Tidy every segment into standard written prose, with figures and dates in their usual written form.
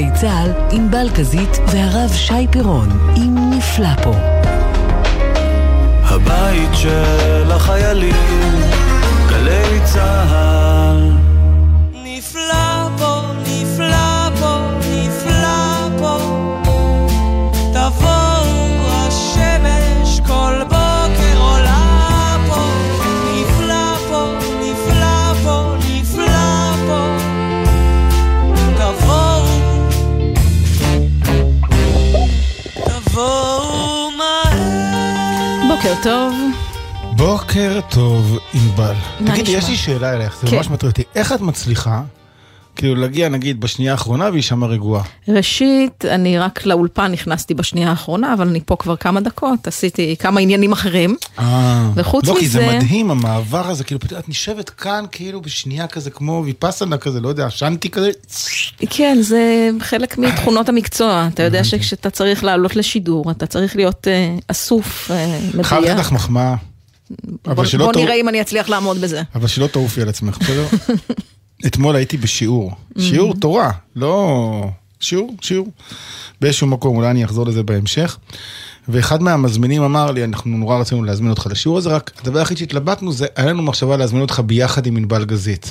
גלי צהל עם בלקזית והרב שי פירון עם נפלא פה. הבית של החיילים, גלי צהל. נפלא פה, נפלא פה, נפלא פה, תבואו השמש כל בוקר עולה פה. נפלא פה, נפלא פה, נפלא פה, תבואו מהר. בוקר טוב. בוקר טוב, ענבל. תגידי, יש לי שאלה אליך, זה ממש מטריד אותי. איך את מצליחה, כאילו להגיע נגיד בשנייה האחרונה והיא שמה רגועה? ראשית, אני רק לאולפן נכנסתי בשנייה האחרונה, אבל אני פה כבר כמה דקות, עשיתי כמה עניינים אחרים. וחוץ מזה... לא, כי זה מדהים, המעבר הזה, כאילו, את נשבת כאן כאילו בשנייה כזה, כמו ויפסנה כזה, לא יודע, שנתי כזה. כן, זה חלק מתכונות המקצוע. אתה יודע שכשאתה צריך לעלות לשידור, אתה צריך להיות אסוף, מדויק. חייב לך מחמאה. בוא נראה אם אני אצליח לעמוד בזה. אבל שלא תעופי על עצמך, בסדר? אתמול הייתי בשיעור, שיעור תורה, לא שיעור, באיזשהו מקום, אולי אני אחזור לזה בהמשך, ואחד מהמזמינים אמר לי, אנחנו נורא רצינו להזמין אותך לשיעור הזה, רק הדבר הכי שהתלבטנו זה, היה לנו מחשבה להזמין אותך ביחד עם ענבל גזית.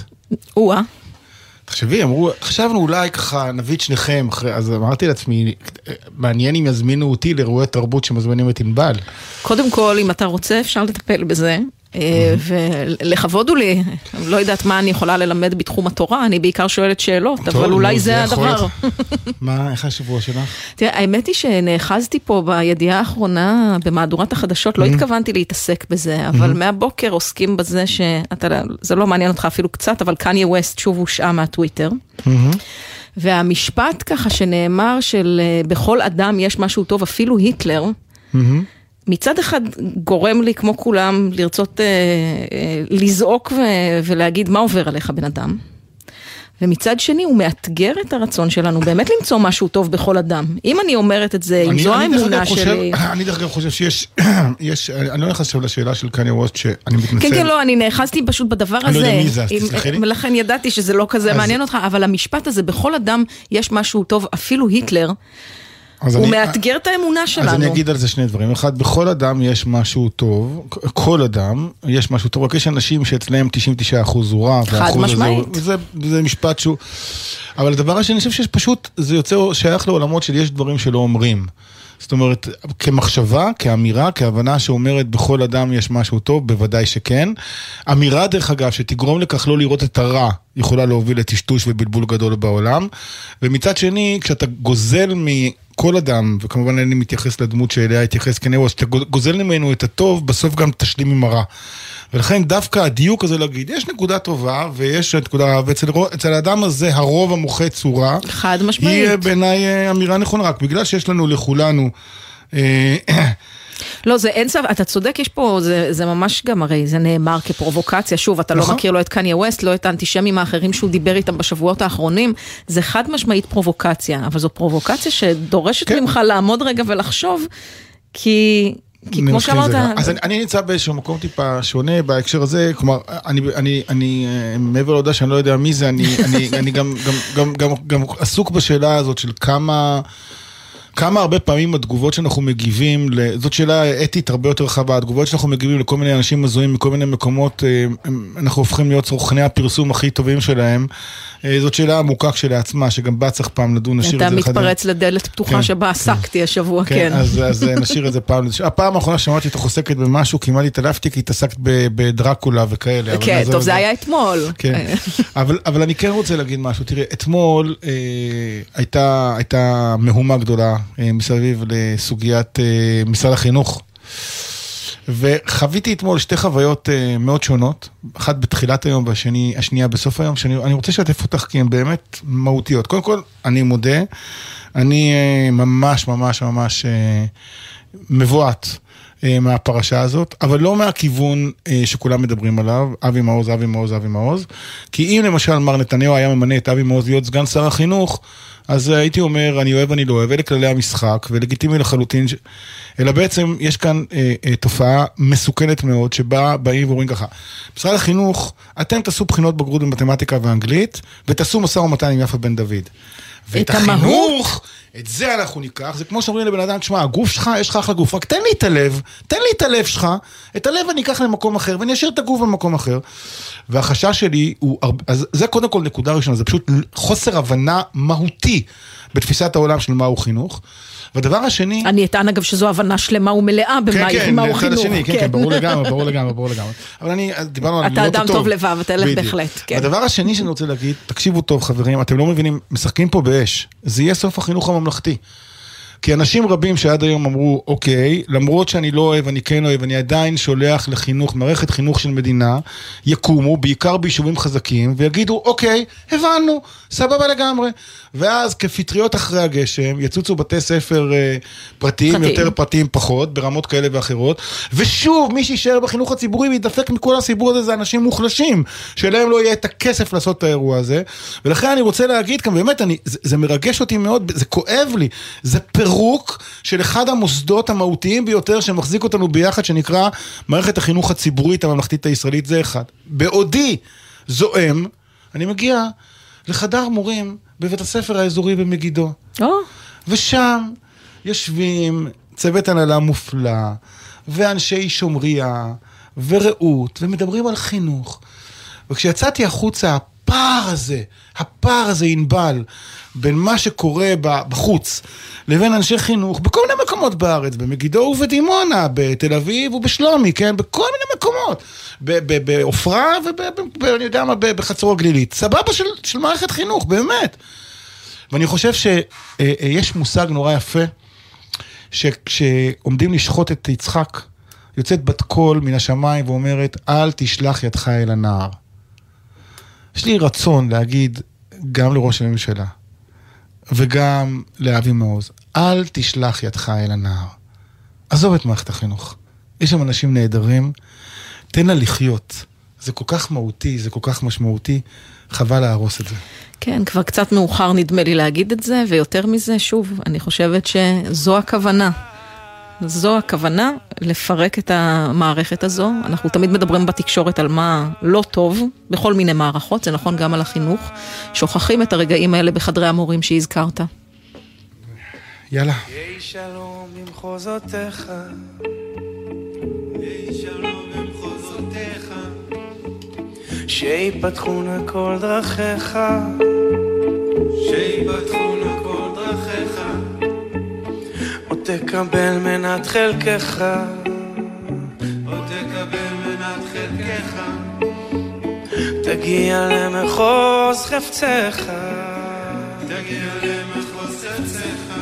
תחשבי, חשבנו אולי ככה, נביא את שניכם, אז אמרתי לעצמי, מעניין אם יזמינו אותי לאירועי תרבות שמזמינים את ענבל. קודם כל, אם אתה רוצה, אפשר לטפל בזה, ולכבוד הוא לי, לא יודעת מה אני יכולה ללמד בתחום התורה, אני בעיקר שואלת שאלות, אבל אולי זה הדבר. מה, איך השבוע שלך? תראה, האמת היא שנאחזתי פה בידיעה האחרונה, במהדורת החדשות, לא התכוונתי להתעסק בזה, אבל מהבוקר עוסקים בזה זה לא מעניין אותך אפילו קצת, אבל קניה ווסט שוב הושעה מהטוויטר. והמשפט ככה שנאמר של בכל אדם יש משהו טוב, אפילו היטלר, מצד אחד גורם לי כמו כולם לרצות לזעוק ולהגיד מה עובר עליך בן אדם. ומצד שני הוא מאתגר את הרצון שלנו באמת למצוא משהו טוב בכל אדם. אם אני אומרת את זה, אם זו האמונה שלי... אני דרך אגב חושב שיש, אני לא נכנס לשאלה של קניה ווסט שאני מתנצל. כן, כן, לא, אני נאחזתי פשוט בדבר הזה. אני לא יודע מי זה, אז תסלחי לי. ולכן ידעתי שזה לא כזה מעניין אותך, אבל המשפט הזה, בכל אדם יש משהו טוב, אפילו היטלר, הוא מאתגר את האמונה שלנו. אז אני אגיד על זה שני דברים. אחד, בכל אדם יש משהו טוב, כל אדם יש משהו טוב, רק יש אנשים שאצלהם 99% הוא רע, חד משמעית. זה משפט שהוא... אבל הדבר השני, אני חושב שיש פשוט, זה יוצא שייך לעולמות של יש דברים שלא אומרים. זאת אומרת, כמחשבה, כאמירה, כהבנה שאומרת בכל אדם יש משהו טוב, בוודאי שכן. אמירה דרך אגב שתגרום לכך לא לראות את הרע, יכולה להוביל לטשטוש ובלבול גדול בעולם. ומצד שני, כשאתה גוזל כל אדם, וכמובן אני מתייחס לדמות שאליה התייחס כנראה, שאתה גוזל ממנו את הטוב, בסוף גם תשלים עם הרע. ולכן דווקא הדיוק הזה להגיד, יש נקודה טובה, ויש נקודה רע, ואצל האדם הזה הרוב המוחץ הוא רע. חד משמעית. היא בעיניי אמירה נכונה, רק בגלל שיש לנו לכולנו... לא, זה אין סבב, אתה צודק, יש פה, זה ממש גם, הרי זה נאמר כפרובוקציה, שוב, אתה לא מכיר לא את קניה ווסט, לא את האנטישמים האחרים שהוא דיבר איתם בשבועות האחרונים, זה חד משמעית פרובוקציה, אבל זו פרובוקציה שדורשת ממך לעמוד רגע ולחשוב, כי כמו שאמרת... אז אני נמצא באיזשהו מקום טיפה שונה בהקשר הזה, כלומר, אני מעבר להודעה שאני לא יודע מי זה, אני גם עסוק בשאלה הזאת של כמה הרבה פעמים התגובות שאנחנו מגיבים, זאת שאלה אתית הרבה יותר רחבה, התגובות שאנחנו מגיבים לכל מיני אנשים מזוהים מכל מיני מקומות, אנחנו הופכים להיות צרכני הפרסום הכי טובים שלהם, זאת שאלה עמוקה כשלעצמה, שגם בה צריך פעם לדון, נשאיר את זה. אתה מתפרץ לדלת פתוחה שבה עסקתי השבוע, כן. אז נשאיר את זה פעם. הפעם האחרונה שמעתי אותך עוסקת במשהו, כמעט התעלפתי, כי התעסקת בדרקולה וכאלה. כן, טוב, זה היה אתמול. אבל אני כן רוצה להגיד משהו. תראה, אתמול הייתה מהומה גדולה מסביב לסוגיית משרד החינוך. וחוויתי אתמול שתי חוויות מאוד שונות, אחת בתחילת היום והשנייה בסוף היום, שאני רוצה לשתף אותך כי הן באמת מהותיות. קודם כל, אני מודה, אני ממש מבועת מהפרשה הזאת, אבל לא מהכיוון שכולם מדברים עליו, אבי מעוז, כי אם למשל מר נתניהו היה ממנה את אבי מעוז להיות סגן שר החינוך, אז הייתי אומר, אני אוהב, אני לא אוהב, אלה כללי המשחק, ולגיטימי לחלוטין, אלא בעצם יש כאן תופעה מסוכנת מאוד, שבה באים ואומרים ככה, משרד החינוך, אתם תעשו בחינות בגרות במתמטיקה ואנגלית, ותעשו משא ומתן עם יפה בן דוד. ואת החינוך, את זה אנחנו ניקח, זה כמו שאומרים לבן אדם, תשמע, הגוף שלך, יש לך אחלה גוף, רק תן לי את הלב שלך, את הלב אני אקח למקום אחר, ואני אשאיר את הגוף במקום אחר. והחשש שלי הוא, אז זה קודם כל נקודה ראשונה, זה פשוט חוסר הבנה מהותי בתפיסת העולם של מהו חינוך. והדבר השני... אני אטען אגב שזו הבנה שלמה ומלאה במהו חינוך. כן, ברור לגמרי. אבל דיברנו על מילות הטוב. אתה אדם טוב לבב, אתה אלך בהחלט. הדבר השני שאני רוצה להגיד, תקשיבו טוב חברים, אתם לא מבינים, משחקים פה באש. זה יהיה סוף החינוך הממלכתי. כי אנשים רבים שעד היום אמרו, אוקיי, למרות שאני לא אוהב, אני כן אוהב, אני עדיין שולח לחינוך, מערכת חינוך של מדינה, יקומו, בעיקר ביישובים חזקים, ויגידו, אוקיי, הבנו, סבבה לגמרי. ואז כפטריות אחרי הגשם, יצוצו בתי ספר פרטיים, יותר פרטיים פחות, ברמות כאלה ואחרות, ושוב, מי שישאר בחינוך הציבורי וידפק מכל הסיפור הזה, זה אנשים מוחלשים, שלהם לא יהיה את הכסף לעשות את האירוע הזה, ולכן אני רוצה להגיד כאן, באמת, זה מרגש אותי מאוד, זה כואב לי, זה פירוק של אחד המוסדות המהותיים ביותר שמחזיק אותנו ביחד, שנקרא מערכת החינוך הציבורית הממלכתית הישראלית, זה אחד. בעודי זועם, אני מגיע לחדר מורים בבית הספר האזורי במגידו. ושם יושבים צוות הנהלה מופלא, ואנשי שומריה, ורעות, ומדברים על חינוך. וכשיצאתי החוצה, הפער הזה ינבל בין מה שקורה בחוץ לבין אנשי חינוך בכל מיני מקומות בארץ, במגידו ובדימונה, בתל אביב ובשלומי, כן? בכל מיני מקומות, באופרה ואני יודע מה, בחצור הגלילית. סבבה של מערכת חינוך, באמת. ואני חושב שיש מושג נורא יפה, שכשעומדים לשחוט את יצחק, יוצאת בת קול מן השמיים ואומרת, אל תשלח ידך אל הנער. יש לי רצון להגיד גם לראש הממשלה, וגם לאבי מעוז, אל תשלח ידך אל הנער. עזוב את מערכת החינוך. יש שם אנשים נהדרים, תן לה לחיות. זה כל כך מהותי, זה כל כך משמעותי, חבל להרוס את זה. כן, כבר קצת מאוחר נדמה לי להגיד את זה, ויותר מזה, שוב, אני חושבת שזו הכוונה. זו הכוונה, לפרק את המערכת הזו. אנחנו תמיד מדברים בתקשורת על מה לא טוב, בכל מיני מערכות, זה נכון גם על החינוך. שוכחים את הרגעים האלה בחדרי המורים שהזכרת. יאללה. יהי שלום במחוזותיך, יהי שלום במחוזותיך, שיפתחונה כל דרכיך, שיפתחונה כל דרכיך, תקבל מנת חלקך, או תקבל מנת חלקך, תגיע למחוז חפצך, תגיע למחוז חפצך,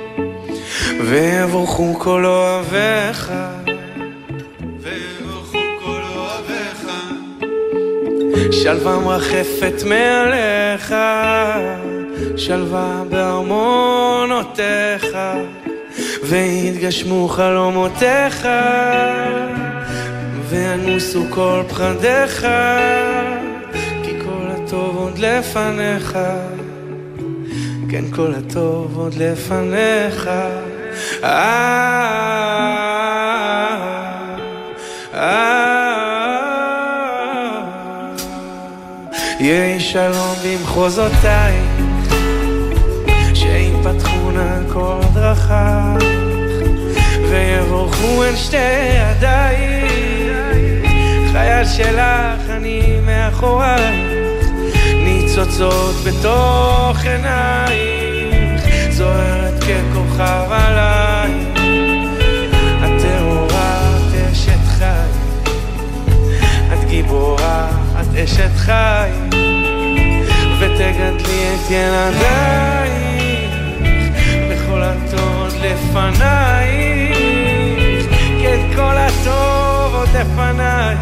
ויבורכו כל אוהביך, ויבורכו כל אוהביך, שלווה מרחפת מעליך, שלווה בארמונותיך, והתגשמו חלומותיך, ואנוסו כל פחדיך, כי כל הטוב עוד לפניך, כן כל הטוב עוד לפניך. יהי שלום במחוזותייך, שיפתחונה כל דרכיך, ויבורכו הן שתי ידייך, חייל שלך אני מאחורייך, ניצוצות בתוך עינייך, זוהרת ככוכב עלייך, את טהורה, את אשת חי, את גיבורה, את אשת חי, ותגדלי את ילדייך, בכל הטוב לפנייך, כי את כל הטוב עוד לפנייך,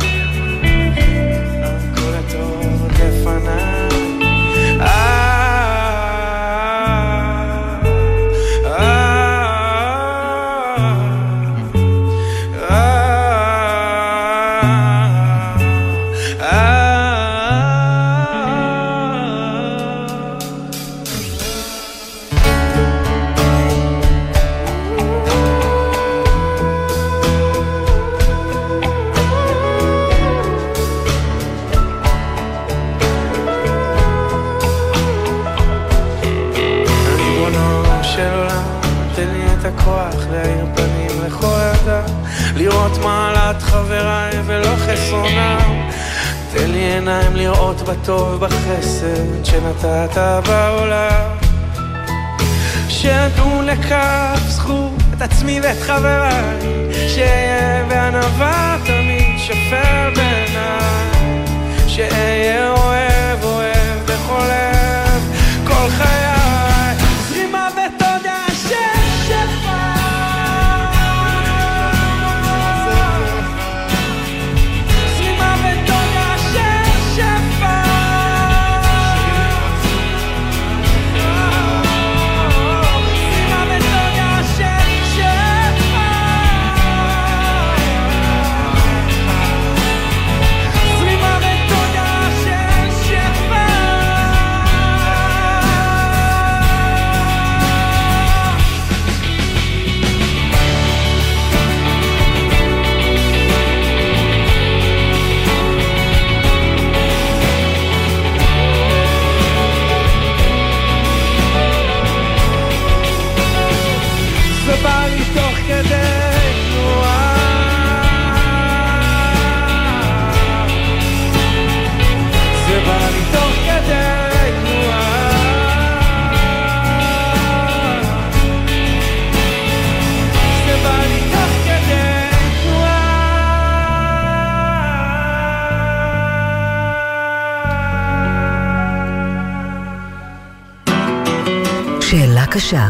כל הטוב עוד לפנייך. את הכוח להאיר פנים לכל אדם, לראות מעלת חבריי ולא חסרונם. תן לי עיניים לראות בטוב בחסד שנתת בעולם, שידעו לכף זכות את עצמי ואת חבריי, שיהיה בענווה תמיד שפל בעיניי, שאהיה אוהב אוהב בכל לב כל חיי, זרימה ותודה ששפע, זרימה ותודה ששפע, זרימה ותודה ששפע, זרימה ותודה ששפע. זה בא לי תוך כדי תנועה, זה בא לי תוך כדי תנועה, זה בא לי תוך כדי תנועה. שאלה קשה.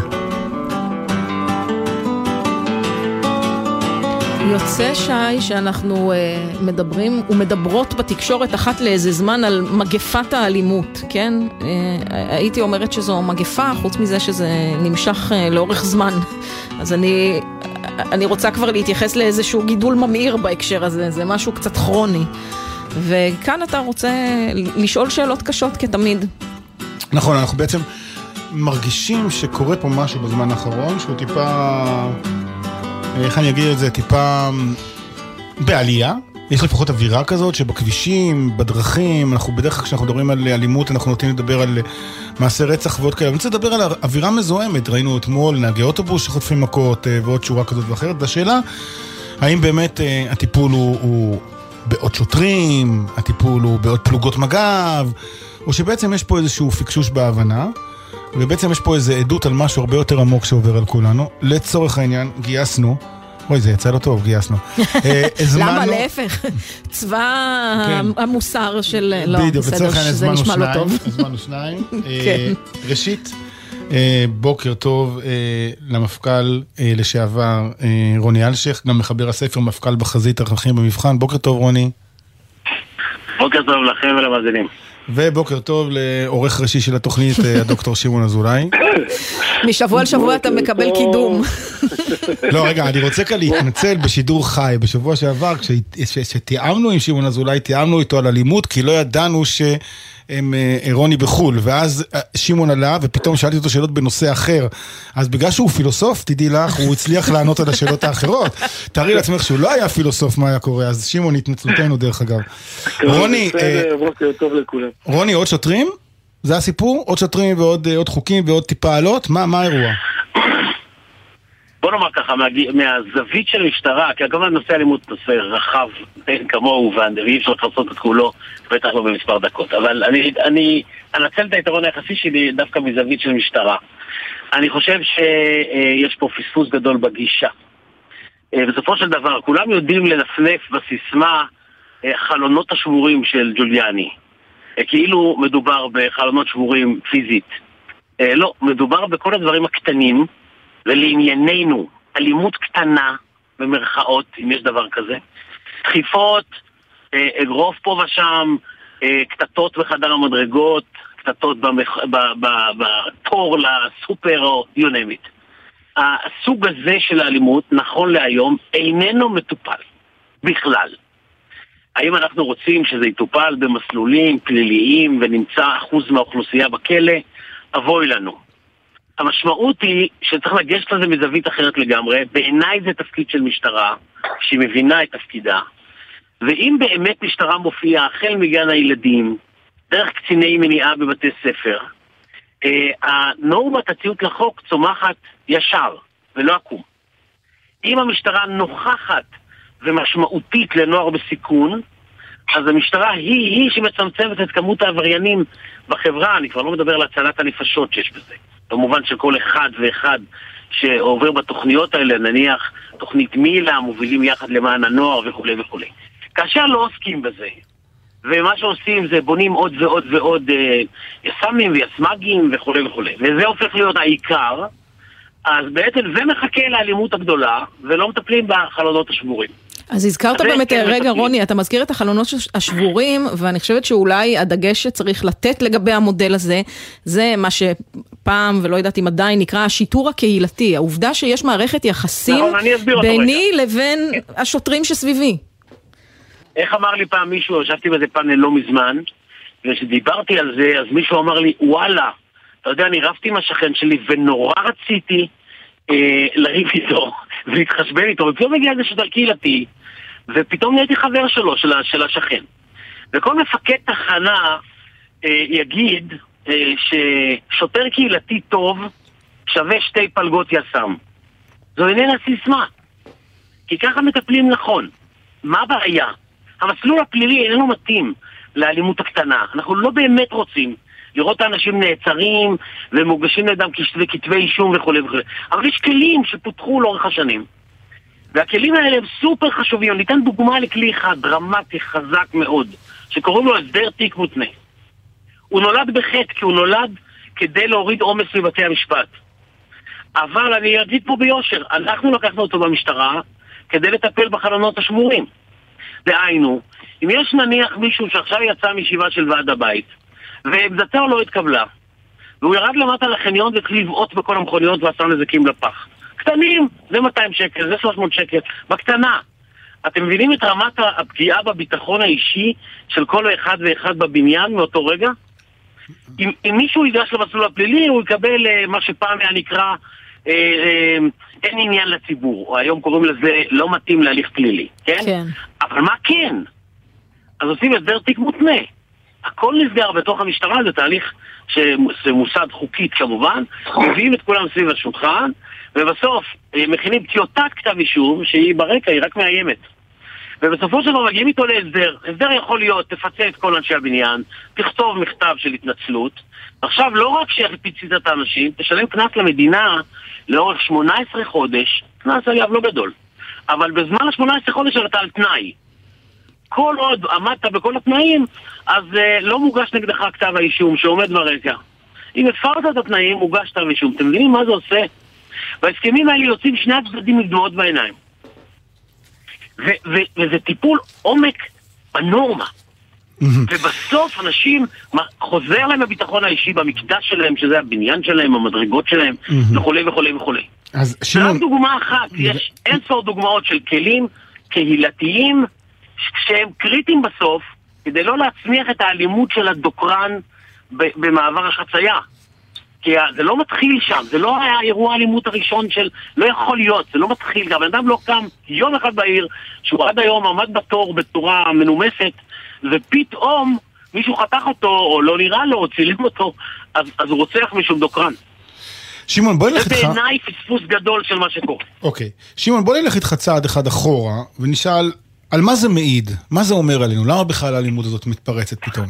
יוצא שי שאנחנו מדברים ומדברות בתקשורת אחת לאיזה זמן על מגפת האלימות, כן? הייתי אומרת שזו מגפה, חוץ מזה שזה נמשך לאורך זמן. אז אני רוצה כבר להתייחס לאיזשהו גידול ממאיר בהקשר הזה, זה משהו קצת כרוני. וכאן אתה רוצה לשאול שאלות קשות כתמיד. נכון, אנחנו בעצם מרגישים שקורה פה משהו בזמן האחרון, שהוא טיפה, איך אני אגיד את זה, טיפה בעלייה. יש לפחות אווירה כזאת שבכבישים, בדרכים, אנחנו בדרך כלל כשאנחנו מדברים על אלימות, אנחנו נותנים לדבר על מעשי רצח ועוד כאלה. אני רוצה לדבר על אווירה מזוהמת. ראינו אתמול נהגי אוטובוס שחוטפים מכות ועוד שורה כזאת ואחרת. והשאלה, האם באמת הטיפול הוא בעוד שוטרים, הטיפול הוא בעוד פלוגות מג"ב, או שבעצם יש פה איזשהו פיקשוש בהבנה, ובעצם יש פה איזו עדות על משהו הרבה יותר עמוק שעובר על כולנו. לצורך העניין, גייסנו, אוי, זה יצא לא טוב, גייסנו. למה? להפך. צבא המוסר של... לא, בסדר, שזה נשמע לא טוב. הזמנו שניים. ראשית, בוקר טוב למפכ"ל לשעבר רוני אלשיך, גם מחבר הספר מפכ"ל בחזית ערכים במבחן. בוקר טוב רוני. בוקר טוב לכם ולמאזינים. ובוקר טוב לעורך ראשי של התוכנית, הדוקטור שמעון אזולאי. משבוע לשבוע אתה מקבל קידום. לא, רגע, אני רוצה כאן להתנצל בשידור חי. בשבוע שעבר, כשתיאמנו עם שמעון אזולאי, תיאמנו איתו על אלימות, כי לא ידענו שהם רוני בחול. ואז שמעון עלה, ופתאום שאלתי אותו שאלות בנושא אחר. אז בגלל שהוא פילוסוף, תדעי לך, הוא הצליח לענות על השאלות האחרות. תארי לעצמך שהוא לא היה פילוסוף, מה היה קורה. אז שמעון, התנצלותנו דרך אגב. רוני, עוד שוטרים? זה הסיפור? עוד שוטרים ועוד חוקים ועוד טיפה עלות? מה האירוע? בוא נאמר ככה, מהזווית של המשטרה, כי גם הנושא אלימות נושא רחב, כמוהו, ואי אפשר לחסות את כולו, בטח לא במספר דקות. אבל אני אנצל את היתרון היחסי שלי דווקא מזווית של משטרה. אני חושב שיש פה פספוס גדול בגישה. בסופו של דבר, כולם יודעים לנפנף בסיסמה חלונות השבורים של ג'וליאני. כאילו מדובר בחלונות שבורים פיזית. לא, מדובר בכל הדברים הקטנים, ולענייננו, אלימות קטנה, במרכאות, אם יש דבר כזה, דחיפות, אגרוף פה ושם, קטטות בחדר המדרגות, קטטות בתור לסופר או you name it. הסוג הזה של האלימות, נכון להיום, איננו מטופל בכלל. האם אנחנו רוצים שזה יטופל במסלולים פליליים ונמצא אחוז מהאוכלוסייה בכלא? אבוי לנו. המשמעות היא שצריך לגשת לזה מזווית אחרת לגמרי. בעיניי זה תפקיד של משטרה שהיא מבינה את תפקידה, ואם באמת משטרה מופיעה החל מגן הילדים דרך קציני מניעה בבתי ספר, הנורמת הציות לחוק צומחת ישר. ולא עקום. אם המשטרה נוכחת ומשמעותית לנוער בסיכון, אז המשטרה היא שמצמצמת את כמות העבריינים בחברה. אני כבר לא מדבר על הצלת הנפשות שיש בזה. במובן של כל אחד ואחד שעובר בתוכניות האלה, נניח תוכנית מילה, מובילים יחד למען הנוער וכו' וכו'. כאשר לא עוסקים בזה, ומה שעושים זה בונים עוד ועוד ועוד יסמים ויסמגים וכו' וכו'. וזה הופך להיות העיקר, אז בעצם זה מחכה לאלימות הגדולה, ולא מטפלים בחלונות השבורים. אז הזכרת באמת, רגע רוני, אתה מזכיר את החלונות השבורים, ואני חושבת שאולי הדגש שצריך לתת לגבי המודל הזה, זה מה שפעם, ולא יודעת אם עדיין, נקרא השיטור הקהילתי, העובדה שיש מערכת יחסים ביני לבין השוטרים שסביבי. איך אמר לי פעם מישהו, ישבתי בזה פאנל לא מזמן, וכשדיברתי על זה, אז מישהו אמר לי, וואלה, אתה יודע, אני רבתי עם השכן שלי, ונורא רציתי לריב איתו, ולהתחשבן איתו, ופתאום הגיע איזה שוטר קהילתי, ופתאום נהייתי חבר שלו, של השכן. וכל מפקד תחנה יגיד ששוטר קהילתי טוב שווה 2 פלגות יס"מ. זו איננה סיסמה. כי ככה מטפלים נכון. מה הבעיה? המסלול הפלילי איננו מתאים לאלימות הקטנה. אנחנו לא באמת רוצים לראות את האנשים נעצרים ומוגשים לידם כתבי אישום וכו' וכו'. אבל יש כלים שפותחו לאורך השנים. והכלים האלה הם סופר חשובים. ניתן דוגמה לכלי אחד דרמטי חזק מאוד, שקוראים לו הסדר תיק מותנה. הוא נולד בחטא, כי הוא נולד כדי להוריד עומס מבתי המשפט. אבל אני אגיד פה ביושר, אנחנו לקחנו אותו במשטרה כדי לטפל בחלונות השבורים. דהיינו, אם יש נניח מישהו שעכשיו יצא מישיבה של ועד הבית, ועמדתו לא התקבלה, והוא ירד למטה לחניון והתחיל לבעוט בכל המכוניות ועשה נזקים לפח. קטנים, זה 200 שקל, זה 300 שקל, בקטנה. אתם מבינים את רמת הפגיעה בביטחון האישי של כל אחד ואחד בבניין מאותו רגע? אם מישהו ייגש למסלול הפלילי, הוא יקבל מה שפעם היה נקרא אין עניין לציבור, או היום קוראים לזה לא מתאים להליך פלילי, כן? כן. אבל מה כן? אז עושים הסדר תיק מותנה. הכל נסגר בתוך המשטרה, זה תהליך שמוסד חוקית כמובן, מביאים את כולם סביב השולחן, ובסוף מכינים טיוטת כתב אישום, שהיא ברקע, היא רק מאיימת. ובסופו של דבר מגיעים איתו להסדר. הסדר יכול להיות, תפצה את כל אנשי הבניין, תכתוב מכתב של התנצלות. עכשיו, לא רק שפיצית את האנשים, תשלם קנס למדינה לאורך 18 חודש, קנס אגב לא גדול, אבל בזמן ה-18 חודש אתה על תנאי. כל עוד עמדת בכל התנאים, אז לא מוגש נגדך כתב האישום שעומד ברקע. אם הפרת את התנאים, מוגש כתב האישום. אתם מבינים מה זה עושה? וההסכמים האלה יוצאים שני הצדדים מדמעות בעיניים. וזה טיפול עומק בנורמה. ובסוף אנשים חוזר להם הביטחון האישי במקדש שלהם, שזה הבניין שלהם, המדרגות שלהם, וכולי וכולי וכולי. זה רק דוגמה אחת, יש אינספור דוגמאות של כלים קהילתיים שהם קריטיים בסוף, כדי לא להצמיח את האלימות של הדוקרן במעבר החצייה. כי זה לא מתחיל שם, זה לא היה אירוע האלימות הראשון של, לא יכול להיות, זה לא מתחיל, גם אדם לא קם יום אחד בעיר, שהוא עד היום עמד בתור בצורה מנומסת, ופתאום מישהו חתך אותו, או לא נראה לו, או צילם אותו, אז הוא רוצח משום דוקרן. שמעון, בוא נלך איתך... זה בעיניי פספוס גדול של מה שקורה. אוקיי. שמעון, בוא נלך איתך צעד אחד אחורה, ונשאל, על מה זה מעיד? מה זה אומר עלינו? למה בכלל האלימות הזאת מתפרצת פתאום?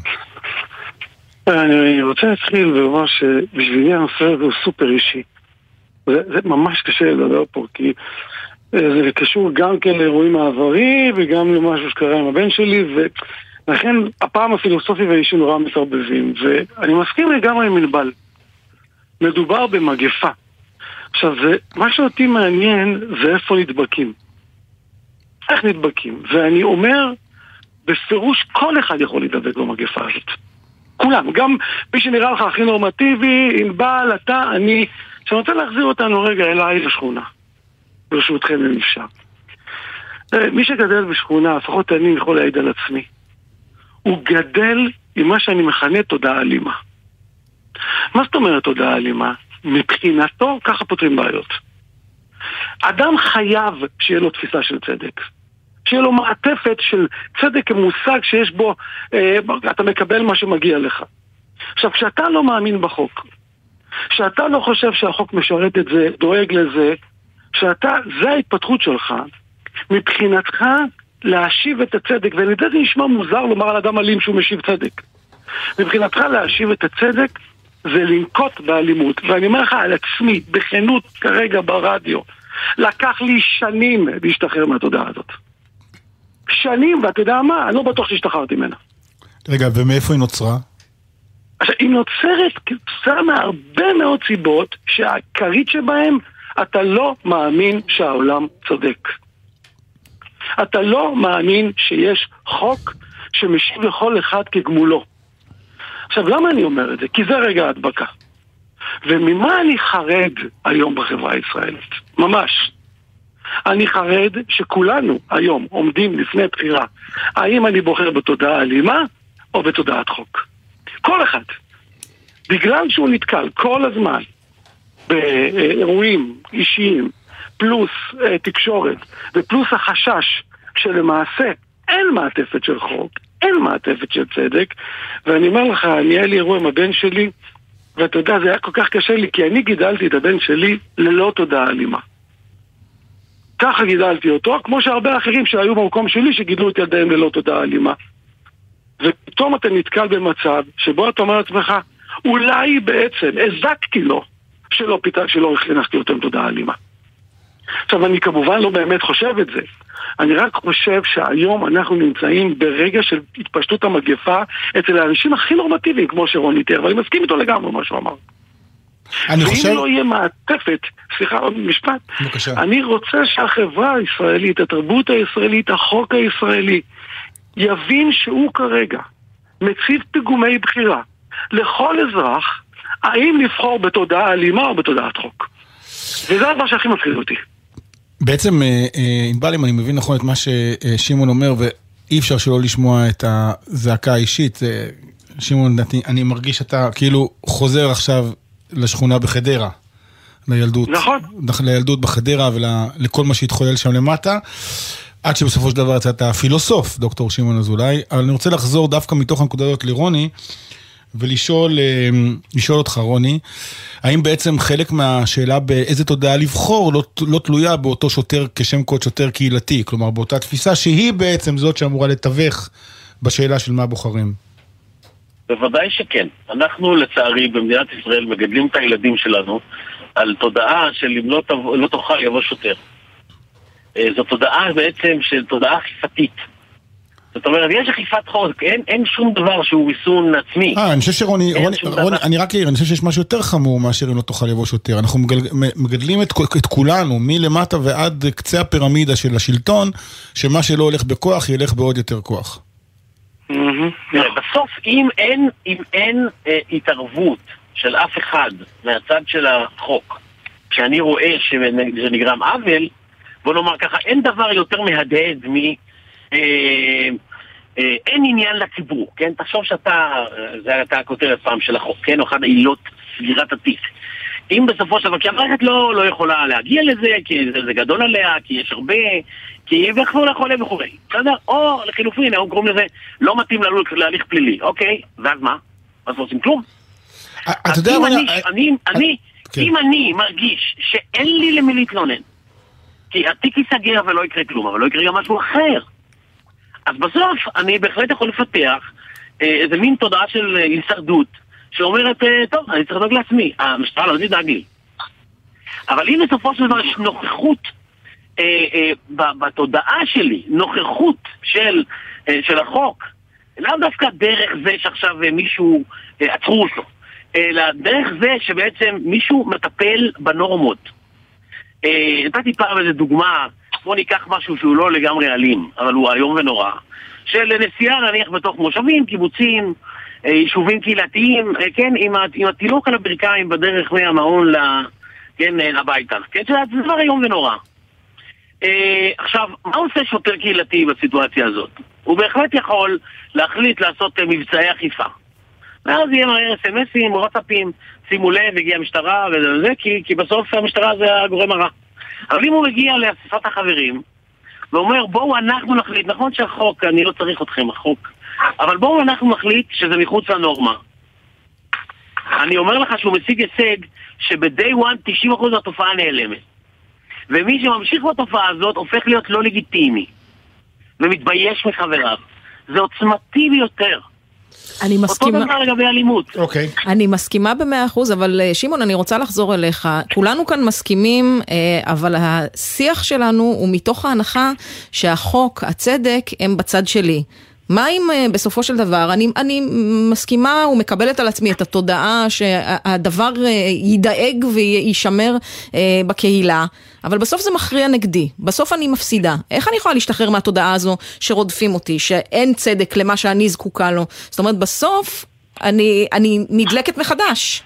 אני רוצה להתחיל ולומר שבשבילי הנושא הזה הוא סופר אישי. זה ממש קשה לדבר פה, כי זה קשור גם כן לאירועים העברי וגם למשהו שקרה עם הבן שלי, ולכן הפעם הפילוסופי והאישי נורא מסרבבים, ואני מסכים לגמרי עם מנבל. מדובר במגפה. עכשיו, מה שאותי מעניין זה איפה נדבקים. איך נדבקים? ואני אומר, בפירוש כל אחד יכול להידבק במגפה הזאת. כולם, גם מי שנראה לך הכי נורמטיבי, ענבל, אתה, אני, שאני רוצה להחזיר אותנו רגע אליי לשכונה. ברשותכם אם אפשר. מי שגדל בשכונה, לפחות אני יכול להעיד על עצמי, הוא גדל עם מה שאני מכנה תודעה אלימה. מה זאת אומרת תודעה אלימה? מבחינתו, ככה פותרים בעיות. אדם חייב שיהיה לו תפיסה של צדק. שיהיה לו מעטפת של צדק כמושג שיש בו, אתה מקבל מה שמגיע לך. עכשיו, כשאתה לא מאמין בחוק, כשאתה לא חושב שהחוק משרת את זה, דואג לזה, זה ההתפתחות שלך, מבחינתך להשיב את הצדק, ואני יודע זה נשמע מוזר לומר על אדם אלים שהוא משיב צדק. מבחינתך להשיב את הצדק זה לנקוט באלימות, ואני אומר לך על עצמי, בכנות כרגע ברדיו, לקח לי שנים להשתחרר מהתודעה הזאת. שנים, ואתה יודע מה? אני לא בטוח שהשתחררתי ממנה. רגע, ומאיפה היא נוצרה? עכשיו, היא נוצרת כתוצאה מהרבה מאוד סיבות שהעיקרית שבהם אתה לא מאמין שהעולם צודק. אתה לא מאמין שיש חוק שמשיב לכל אחד כגמולו. עכשיו, למה אני אומר את זה? כי זה רגע ההדבקה. וממה אני חרד היום בחברה הישראלית? ממש. אני חרד שכולנו היום עומדים לפני בחירה. האם אני בוחר בתודעה אלימה או בתודעת חוק? כל אחד. בגלל שהוא נתקל כל הזמן באירועים אישיים, פלוס תקשורת, ופלוס החשש שלמעשה אין מעטפת של חוק, אין מעטפת של צדק, ואני אומר לך, אני היה לי אירוע עם הבן שלי, ואתה יודע, זה היה כל כך קשה לי, כי אני גידלתי את הבן שלי ללא תודעה אלימה. ככה גידלתי אותו, כמו שהרבה אחרים שהיו במקום שלי, שגידלו את ילדיהם ללא תודעה אלימה. ופתאום אתה נתקל במצב, שבו אתה אומר לעצמך, אולי בעצם הזקתי לו, שלא הכנסתי אותם תודעה אלימה. עכשיו, אני כמובן לא באמת חושב את זה. אני רק חושב שהיום אנחנו נמצאים ברגע של התפשטות המגפה אצל האנשים הכי נורמטיביים, כמו שרוני תיאר, ואני מסכים איתו לגמרי מה שהוא אמר. ואם לא יהיה מעטפת, סליחה, עוד משפט, בבקשה. אני רוצה שהחברה הישראלית, התרבות הישראלית, החוק הישראלי, יבין שהוא כרגע מציב פיגומי בחירה לכל אזרח, האם לבחור בתודעה אלימה או בתודעת חוק. וזה הדבר שהכי מפחיד אותי. בעצם, אינבל, אם אני מבין נכון את מה ששימון אומר, ואי אפשר שלא לשמוע את הזעקה האישית, שימון, אני מרגיש שאתה כאילו חוזר עכשיו לשכונה בחדרה, לילדות. נכון. לילדות בחדרה ולכל מה שהתחולל שם למטה, עד שבסופו של דבר יצאת הפילוסוף, דוקטור שימון אזולאי. אבל אני רוצה לחזור דווקא מתוך הנקודות לרוני, ולשאול אותך, רוני, האם בעצם חלק מהשאלה באיזה תודעה לבחור לא תלויה באותו שוטר כשם קוד שוטר קהילתי, כלומר באותה תפיסה שהיא בעצם זאת שאמורה לתווך בשאלה של מה בוחרים? בוודאי שכן. אנחנו לצערי במדינת ישראל מגדלים את הילדים שלנו על תודעה של אם לא תוכל יבוא שוטר. זו תודעה בעצם של תודעה אכיפתית. זאת אומרת, יש אכיפת חוק, אין שום דבר שהוא ריסון עצמי. אני חושב שרוני, אני רק אעיר, אני חושב שיש משהו יותר חמור מאשר אם לא תוכל לבוא שוטר. אנחנו מגדלים את כולנו, מלמטה ועד קצה הפירמידה של השלטון, שמה שלא הולך בכוח, ילך בעוד יותר כוח. בסוף, אם אין התערבות של אף אחד מהצד של החוק, כשאני רואה שנגרם עוול, בוא נאמר ככה, אין דבר יותר מהדהד אין עניין לציבור, כן? תחשוב שאתה, זה הייתה הכותרת פעם של החוק, כן? או אחד העילות סגירת התיק. אם בסופו של דבר, כי המערכת לא יכולה להגיע לזה, כי זה גדול עליה, כי יש הרבה, כי היא בכפור לחולה וכו'. בסדר? או לחילופין, הם קוראים לזה, לא מתאים להליך פלילי. אוקיי, ואז מה? אז לא עושים כלום. אז אם אני מרגיש שאין לי למי להתלונן, כי התיק ייסגר ולא יקרה כלום, אבל לא יקרה גם משהו אחר, אז בסוף אני בהחלט יכול לפתח איזה מין תודעה של הישרדות שאומרת, טוב, אני צריך לדאוג לעצמי, המשטרה לא תדאג לי. אבל אם בסופו של דבר יש נוכחות בתודעה שלי, נוכחות של החוק, לא דווקא דרך זה שעכשיו מישהו עצרו אותו, אלא דרך זה שבעצם מישהו מטפל בנורמות. נתתי פעם איזו דוגמה, בוא ניקח משהו שהוא לא לגמרי אלים, אבל הוא היום ונורא, של נסיעה נניח בתוך מושבים, קיבוצים, יישובים קהילתיים, כן, עם התינוק על הברכיים בדרך מהמעון הביתה, כן, זה דבר היום ונורא. עכשיו, מה עושה שוטר קהילתי בסיטואציה הזאת? הוא בהחלט יכול להחליט לעשות מבצעי אכיפה. ואז יהיה מהר סמסים, וואטסאפים, שימו לב, הגיעה המשטרה וזה, כי בסוף המשטרה זה הגורם הרע. אבל אם הוא מגיע לאספת החברים, ואומר, בואו אנחנו נחליט, נכון שהחוק, אני לא צריך אתכם, החוק, אבל בואו אנחנו נחליט שזה מחוץ לנורמה. אני אומר לך שהוא משיג הישג שב-day one 90% מהתופעה נעלמת. ומי שממשיך בתופעה הזאת הופך להיות לא לגיטימי, ומתבייש מחבריו. זה עוצמתי ביותר. אני מסכימה. אותו דבר לגבי אלימות. אוקיי. אני מסכימה ב100%, אבל שמעון, אני רוצה לחזור אליך. כולנו כאן מסכימים, אבל השיח שלנו הוא מתוך ההנחה שהחוק, הצדק, הם בצד שלי. מה אם בסופו של דבר, אני מסכימה ומקבלת על עצמי את התודעה שהדבר ידאג וישמר בקהילה, אבל בסוף זה מכריע נגדי, בסוף אני מפסידה. איך אני יכולה להשתחרר מהתודעה הזו שרודפים אותי, שאין צדק למה שאני זקוקה לו? זאת אומרת, בסוף אני נדלקת מחדש.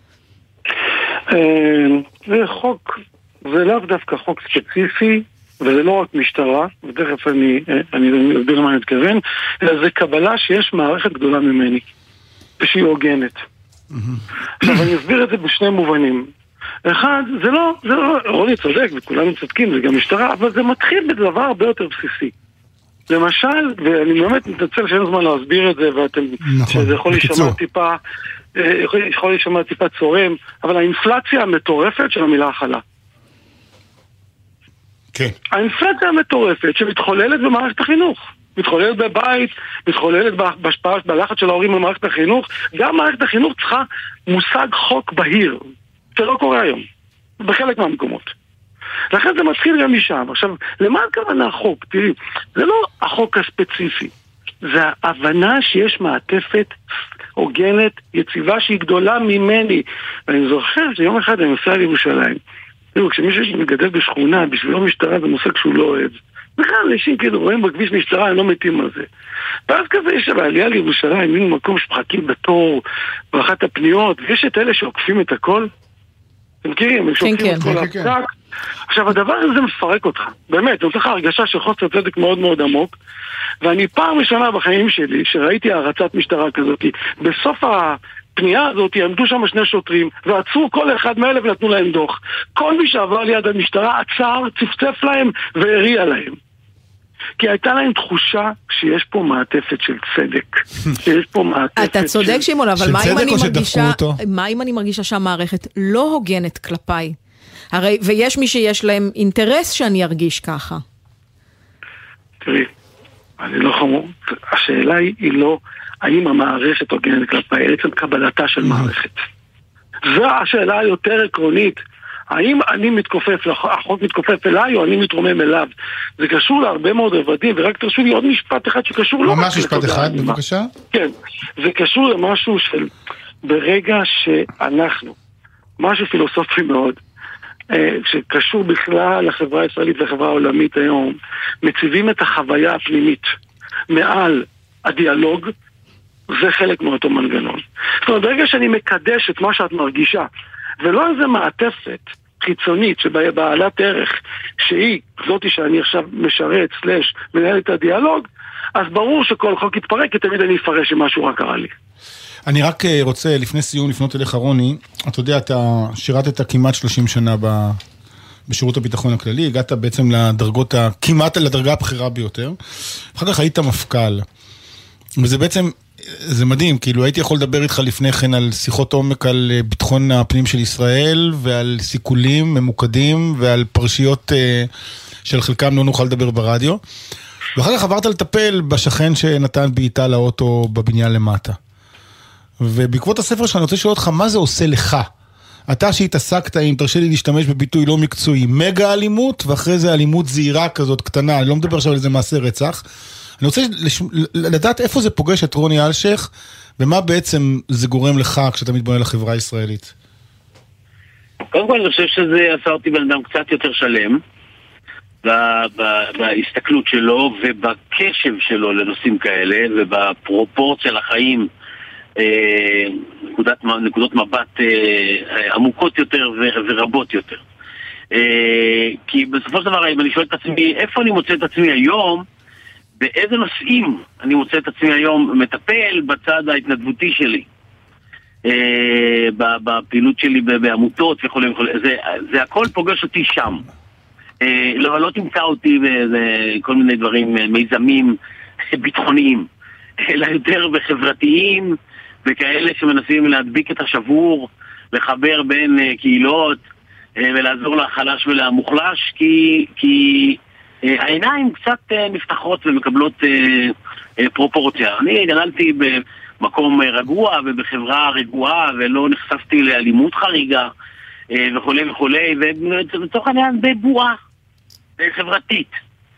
זה חוק, זה לאו דווקא חוק ספציפי, וזה לא רק משטרה, ותכף אני אסביר למה אני מתכוון, אלא זה קבלה שיש מערכת גדולה ממני, ושהיא הוגנת. עכשיו אני אסביר את זה בשני מובנים. אחד, זה לא, רוני צודק, וכולנו צודקים, זה גם משטרה, אבל זה מתחיל בדבר הרבה יותר בסיסי. למשל, ואני באמת מתנצל שאין זמן להסביר את זה, שזה יכול להישמע טיפה צורם, אבל האינפלציה המטורפת של המילה החלה. כן. האינפלציה המטורפת שמתחוללת במערכת החינוך, מתחוללת בבית, מתחוללת בהשפעה, בלחץ של ההורים במערכת החינוך. גם מערכת החינוך צריכה מושג חוק בהיר, שלא קורה היום, בחלק מהמקומות. לכן זה מתחיל גם משם. עכשיו, למה הכוונה החוק? תראי, זה לא החוק הספציפי, זה ההבנה שיש מעטפת הוגנת, יציבה שהיא גדולה ממני. ואני זוכר שיום אחד אני נוסע לירושלים, כשמישהו מגדל בשכונה, בשבילו משטרה זה מושג שהוא לא אוהב. בכלל, אנשים כאילו רואים בכביש משטרה, הם לא מתים על זה. ואז כזה יש בעלייה לירושלים, מין מקום שמחכים בתור, באחת הפניות, ויש את אלה שעוקפים את הכל. אתם מכירים? הם שעוקפים את כל הפקק. עכשיו, הדבר הזה מפרק אותך. באמת, אני רוצה לך הרגשה של חוסר צדק מאוד מאוד עמוק, ואני פעם ראשונה בחיים שלי, שראיתי הרצת משטרה כזאת, בסוף הפנייה הזאת עמדו שם שני שוטרים ועצרו כל אחד מאלה ונתנו להם דוח. כל מי שעבר ליד המשטרה עצר, צפצף להם והריע להם, כי הייתה להם תחושה שיש פה מעטפת של צדק, שיש פה מעטפת. אתה צודק שמעון, אבל מה אם אני מרגישה שהמערכת לא הוגנת כלפיי? הרי ויש מי שיש להם אינטרס שאני ארגיש ככה. תראי, אני לא חמור, השאלה היא לא האם המערכת הוגנת כלפי, עצם קבלתה של מערכת. זו השאלה היותר עקרונית. האם אני מתכופף, החוק מתכופף אליי או אני מתרומם אליו? זה קשור להרבה מאוד רבדים, ורק תרשו לי עוד משפט אחד שקשור לא... ממש משפט אחד, בבקשה. כן, זה קשור למשהו של ברגע שאנחנו, משהו פילוסופי מאוד, שקשור בכלל לחברה הישראלית והחברה העולמית היום, מציבים את החוויה הפנימית מעל הדיאלוג, זה חלק מאותו מנגנון. זאת אומרת, ברגע שאני מקדש את מה שאת מרגישה, ולא איזה מעטפת חיצונית שבעלת ערך, שהיא זאתי שאני עכשיו משרת, מנהל את הדיאלוג, אז ברור שכל חוק יתפרק, כי תמיד אני אפרש שמשהו רק קרה לי. אני רק רוצה לפני סיום לפנות אליך רוני, אתה יודע, אתה שירתת כמעט 30 שנה בשירות הביטחון הכללי, הגעת בעצם לדרגות, כמעט לדרגה הבכירה ביותר, אחר כך היית מפכ"ל, וזה בעצם, זה מדהים, כאילו הייתי יכול לדבר איתך לפני כן על שיחות עומק על ביטחון הפנים של ישראל, ועל סיכולים ממוקדים, ועל פרשיות של חלקם לא נוכל לדבר ברדיו, ואחר כך עברת לטפל בשכן שנתן בעיטה לאוטו בבניין למטה. ובעקבות הספר שאני רוצה לשאול אותך, מה זה עושה לך? אתה שהתעסקת, אם תרשה לי להשתמש בביטוי לא מקצועי, מגה אלימות, ואחרי זה אלימות זהירה כזאת קטנה, אני לא מדבר עכשיו על איזה מעשה רצח. אני רוצה לדעת איפה זה פוגש את רוני אלשיך, ומה בעצם זה גורם לך כשאתה מתבונן לחברה הישראלית. קודם כל אני חושב שזה עשה אותי בן אדם קצת יותר שלם, בהסתכלות שלו ובקשב שלו לנושאים כאלה, ובפרופורציה לחיים, נקודות מבט עמוקות יותר ורבות יותר. כי בסופו של דבר, אם אני שואל את עצמי, איפה אני מוצא את עצמי היום, באיזה נושאים אני מוצא את עצמי היום מטפל בצד ההתנדבותי שלי, בפעילות שלי בעמותות וכו' וכו', זה הכל פוגש אותי שם. לא תמצא אותי בכל מיני דברים, מיזמים ביטחוניים, אלא יותר בחברתיים, וכאלה שמנסים להדביק את השבור, לחבר בין קהילות, ולעזור לחלש ולמוחלש, כי העיניים קצת נפתחות ומקבלות פרופורציה. אני גדלתי במקום רגוע ובחברה רגועה, ולא נחשפתי לאלימות חריגה וכולי וכולי, ובתוך העניין די בועה חברתית.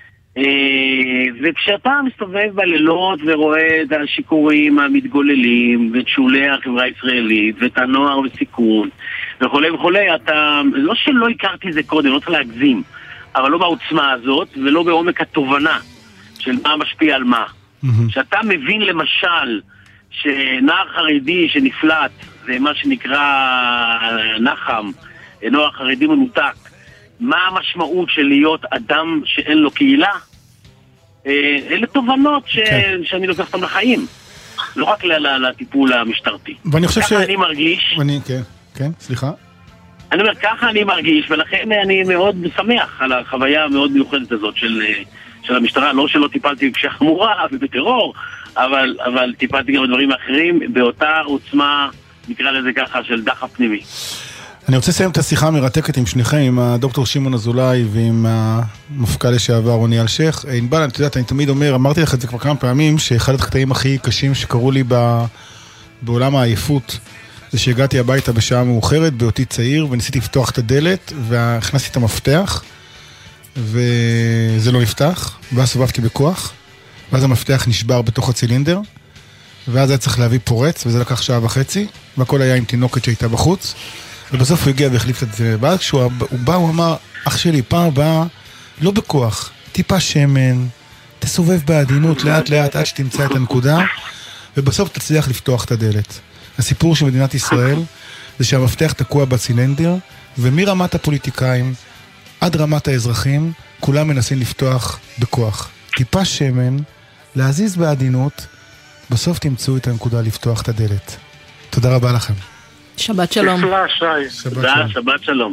וכשאתה מסתובב בלילות ורואה את השיקורים המתגוללים ואת שולי החברה הישראלית ואת הנוער וסיכון וכולי וכולי, אתה, לא שלא הכרתי זה קודם, לא צריך להגזים, אבל לא בעוצמה הזאת ולא בעומק התובנה של מה משפיע על מה. שאתה מבין למשל שנער חרדי שנפלט, זה מה שנקרא נחם, נוער חרדי מנותק, מה המשמעות של להיות אדם שאין לו קהילה? אלה תובנות שאני לוקח אותם לחיים, לא רק לטיפול המשטרתי. ואני חושב ככה אני מרגיש. כן, סליחה. אני אומר, ככה אני מרגיש, ולכן אני מאוד שמח על החוויה המאוד מיוחדת הזאת של המשטרה. לא שלא טיפלתי בפשיעה חמורה ובטרור, אבל טיפלתי גם בדברים אחרים, באותה עוצמה, נקרא לזה ככה, של דחף פנימי. אני רוצה לסיים את השיחה המרתקת עם שניכם, עם הדוקטור שמעון אזולאי ועם המפכ"ל לשעבר רוני אלשיך. ענבל, את יודעת, אני תמיד אומר, אמרתי לך את זה כבר כמה פעמים, שאחד הקטעים הכי קשים שקרו לי בעולם העייפות, זה שהגעתי הביתה בשעה מאוחרת, באותי צעיר, וניסיתי לפתוח את הדלת, והכנסתי את המפתח, וזה לא נפתח, ואז סובבתי בכוח, ואז המפתח נשבר בתוך הצילינדר, ואז היה צריך להביא פורץ, וזה לקח שעה וחצי, והכל היה עם תינוקת שהייתה בחוץ, ובסוף הוא הגיע והחליף את זה. ואז כשהוא בא, הוא אמר, אח שלי, פעם הבאה, לא בכוח, טיפה שמן, תסובב בעדינות לאט לאט עד שתמצא את הנקודה, ובסוף תצליח לפתוח את הדלת. הסיפור של מדינת ישראל זה שהמפתח תקוע בצילינדר, ומרמת הפוליטיקאים עד רמת האזרחים, כולם מנסים לפתוח בכוח. טיפה שמן, להזיז בעדינות, בסוף תמצאו את הנקודה לפתוח את הדלת. תודה רבה לכם. שבת שלום. שבת שלום.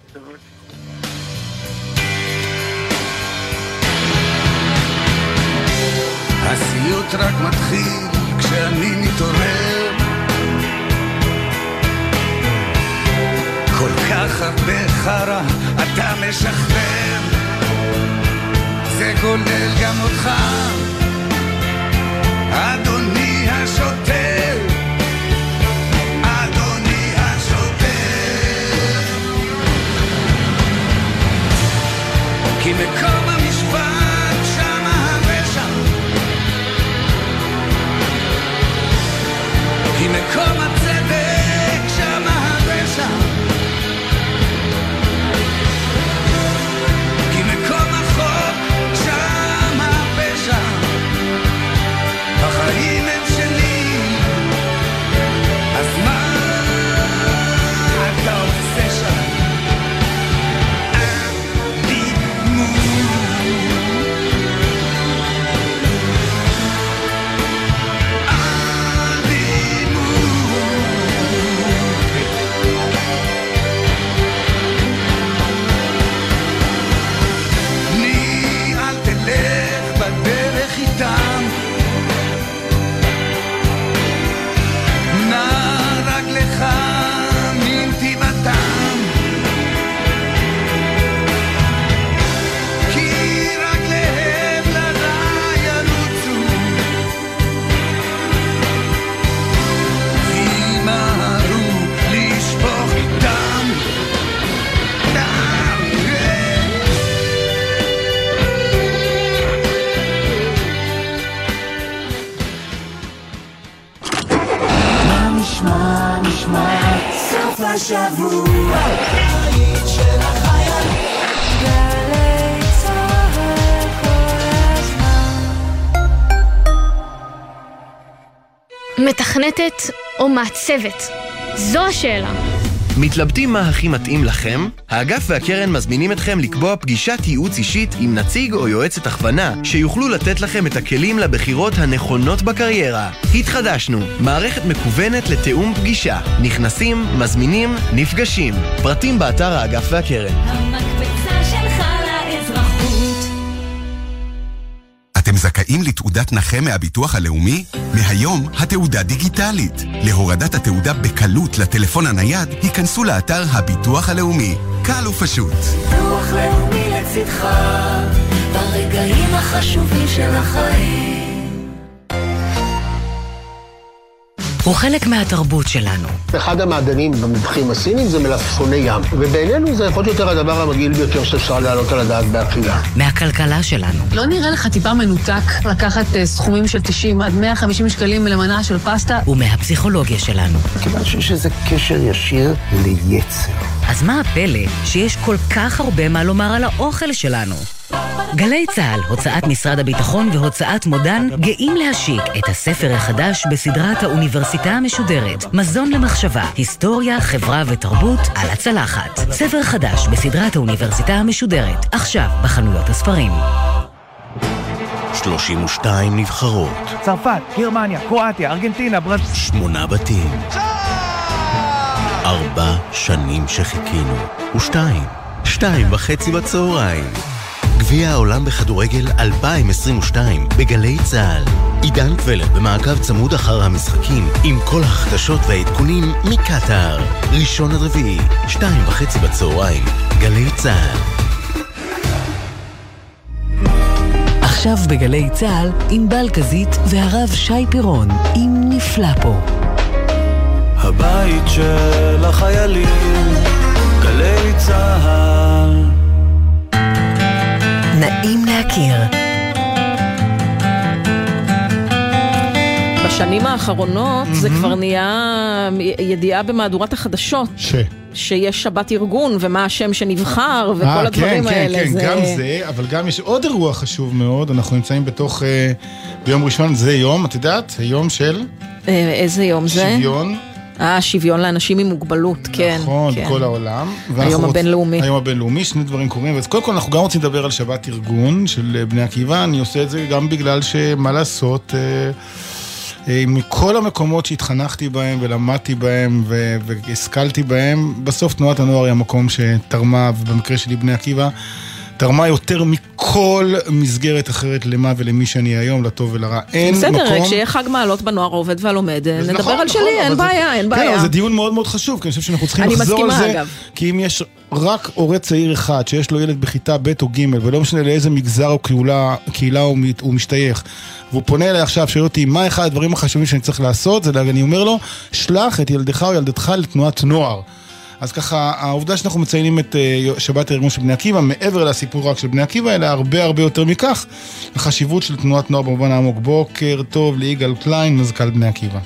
הסיוט רק מתחיל כשאני מתעורר, כל כך הרבה חרה אתה משחרר, זה כולל גם אותך אדוני השוטר, אדוני השוטר, כי מקום המשפט שמה הרשע, כי מקום הצדק שמה הרשע, כי מקום החוק שמה הפשע, החיים הם שלי, אז מה אתה עושה שם? שבוע היית של החייל גלי צהל כל הזמן. מתכנתת או מעצבת? זו השאלה. מתלבטים מה הכי מתאים לכם? האגף והקרן מזמינים אתכם לקבוע פגישת ייעוץ אישית עם נציג או יועצת הכוונה שיוכלו לתת לכם את הכלים לבחירות הנכונות בקריירה. התחדשנו, מערכת מקוונת לתאום פגישה. נכנסים, מזמינים, נפגשים. פרטים באתר האגף והקרן. המקבצה שלך לאזרחות. אתם זכאים לתעודת נכה מהביטוח הלאומי? מהיום התעודה דיגיטלית. להורדת התעודה בקלות לטלפון הנייד, היכנסו לאתר הביטוח הלאומי. קל ופשוט. ביטוח לאומי לצדך ברגעים החשובים של החיים. הוא חלק מהתרבות שלנו. אחד המעדנים במבחים הסינים זה מלפפוני ים, ובינינו זה יכול יותר הדבר המגעיל ביותר שאפשר להעלות על הדעת באכילה. מהכלכלה שלנו. לא נראה לך טיפה מנותק לקחת סכומים של 90 עד 150 שקלים למנה של פסטה? ומהפסיכולוגיה שלנו. כיוון שיש איזה קשר ישיר ליצר. אז מה הפלא שיש כל כך הרבה מה לומר על האוכל שלנו? גלי צהל, הוצאת משרד הביטחון והוצאת מודן גאים להשיק את הספר החדש בסדרת האוניברסיטה המשודרת, מזון למחשבה, היסטוריה, חברה ותרבות על הצלחת. ספר חדש בסדרת האוניברסיטה המשודרת, עכשיו בחנויות הספרים. 32 נבחרות, צרפת, גרמניה, קרואטיה, ארגנטינה, 8 בתים, 4 שנים שחיכינו, 2:30 בצהריים. גביע העולם בכדורגל 2022 בגלי צהל. עידן קבלר במעקב צמוד אחר המשחקים עם כל החדשות והעדכונים מקטר. 1-4, 2:30 בצהריים. גלי צהל. עכשיו בגלי צהל עם בלקזית והרב שי פירון עם נפלא פה. הבית של החיילים, גלי צהל. נעים להכיר. בשנים האחרונות זה כבר נהיה ידיעה במהדורת החדשות. שיש שבת ארגון ומה השם שנבחר וכל הדברים האלה. כן, גם זה, אבל גם יש עוד אירוע חשוב מאוד. אנחנו נמצאים בתוך, ביום ראשון, זה יום, את יודעת? היום של? איזה יום זה? שוויון. שוויון לאנשים עם מוגבלות, כן. נכון, בכל העולם. היום הבינלאומי. היום הבינלאומי, שני דברים קורים. אז קודם כל אנחנו גם רוצים לדבר על שבת ארגון של בני עקיבא. אני עושה את זה גם בגלל שמה לעשות, מכל המקומות שהתחנכתי בהם ולמדתי בהם והשכלתי בהם, בסוף תנועת הנוער היא המקום שתרמה, ובמקרה שלי בני עקיבא, תרמה יותר מכל מסגרת אחרת למה ולמי שאני היום, לטוב ולרע. אין מקום... בסדר, כשיהיה חג מעלות בנוער עובד והלומד, נדבר על שלי, אין בעיה, אין בעיה. כן, זה דיון מאוד מאוד חשוב, כי אני חושב שאנחנו צריכים לחזור על זה, כי אם יש רק הורה צעיר אחד, שיש לו ילד בכיתה ב' או ג', ולא משנה לאיזה מגזר או קהילה הוא משתייך, והוא פונה אליי עכשיו, שואל אותי, מה אחד הדברים החשובים שאני צריך לעשות? זה אני אומר לו, שלח את ילדך או ילדתך לתנועת נוער. אז ככה, העובדה שאנחנו מציינים את שבת הארגון של בני עקיבא, מעבר לסיפור רק של בני עקיבא, אלא הרבה הרבה יותר מכך, החשיבות של תנועת נוער במובן העמוק. בוקר טוב ליגאל קליין, מזכ"ל בני עקיבא.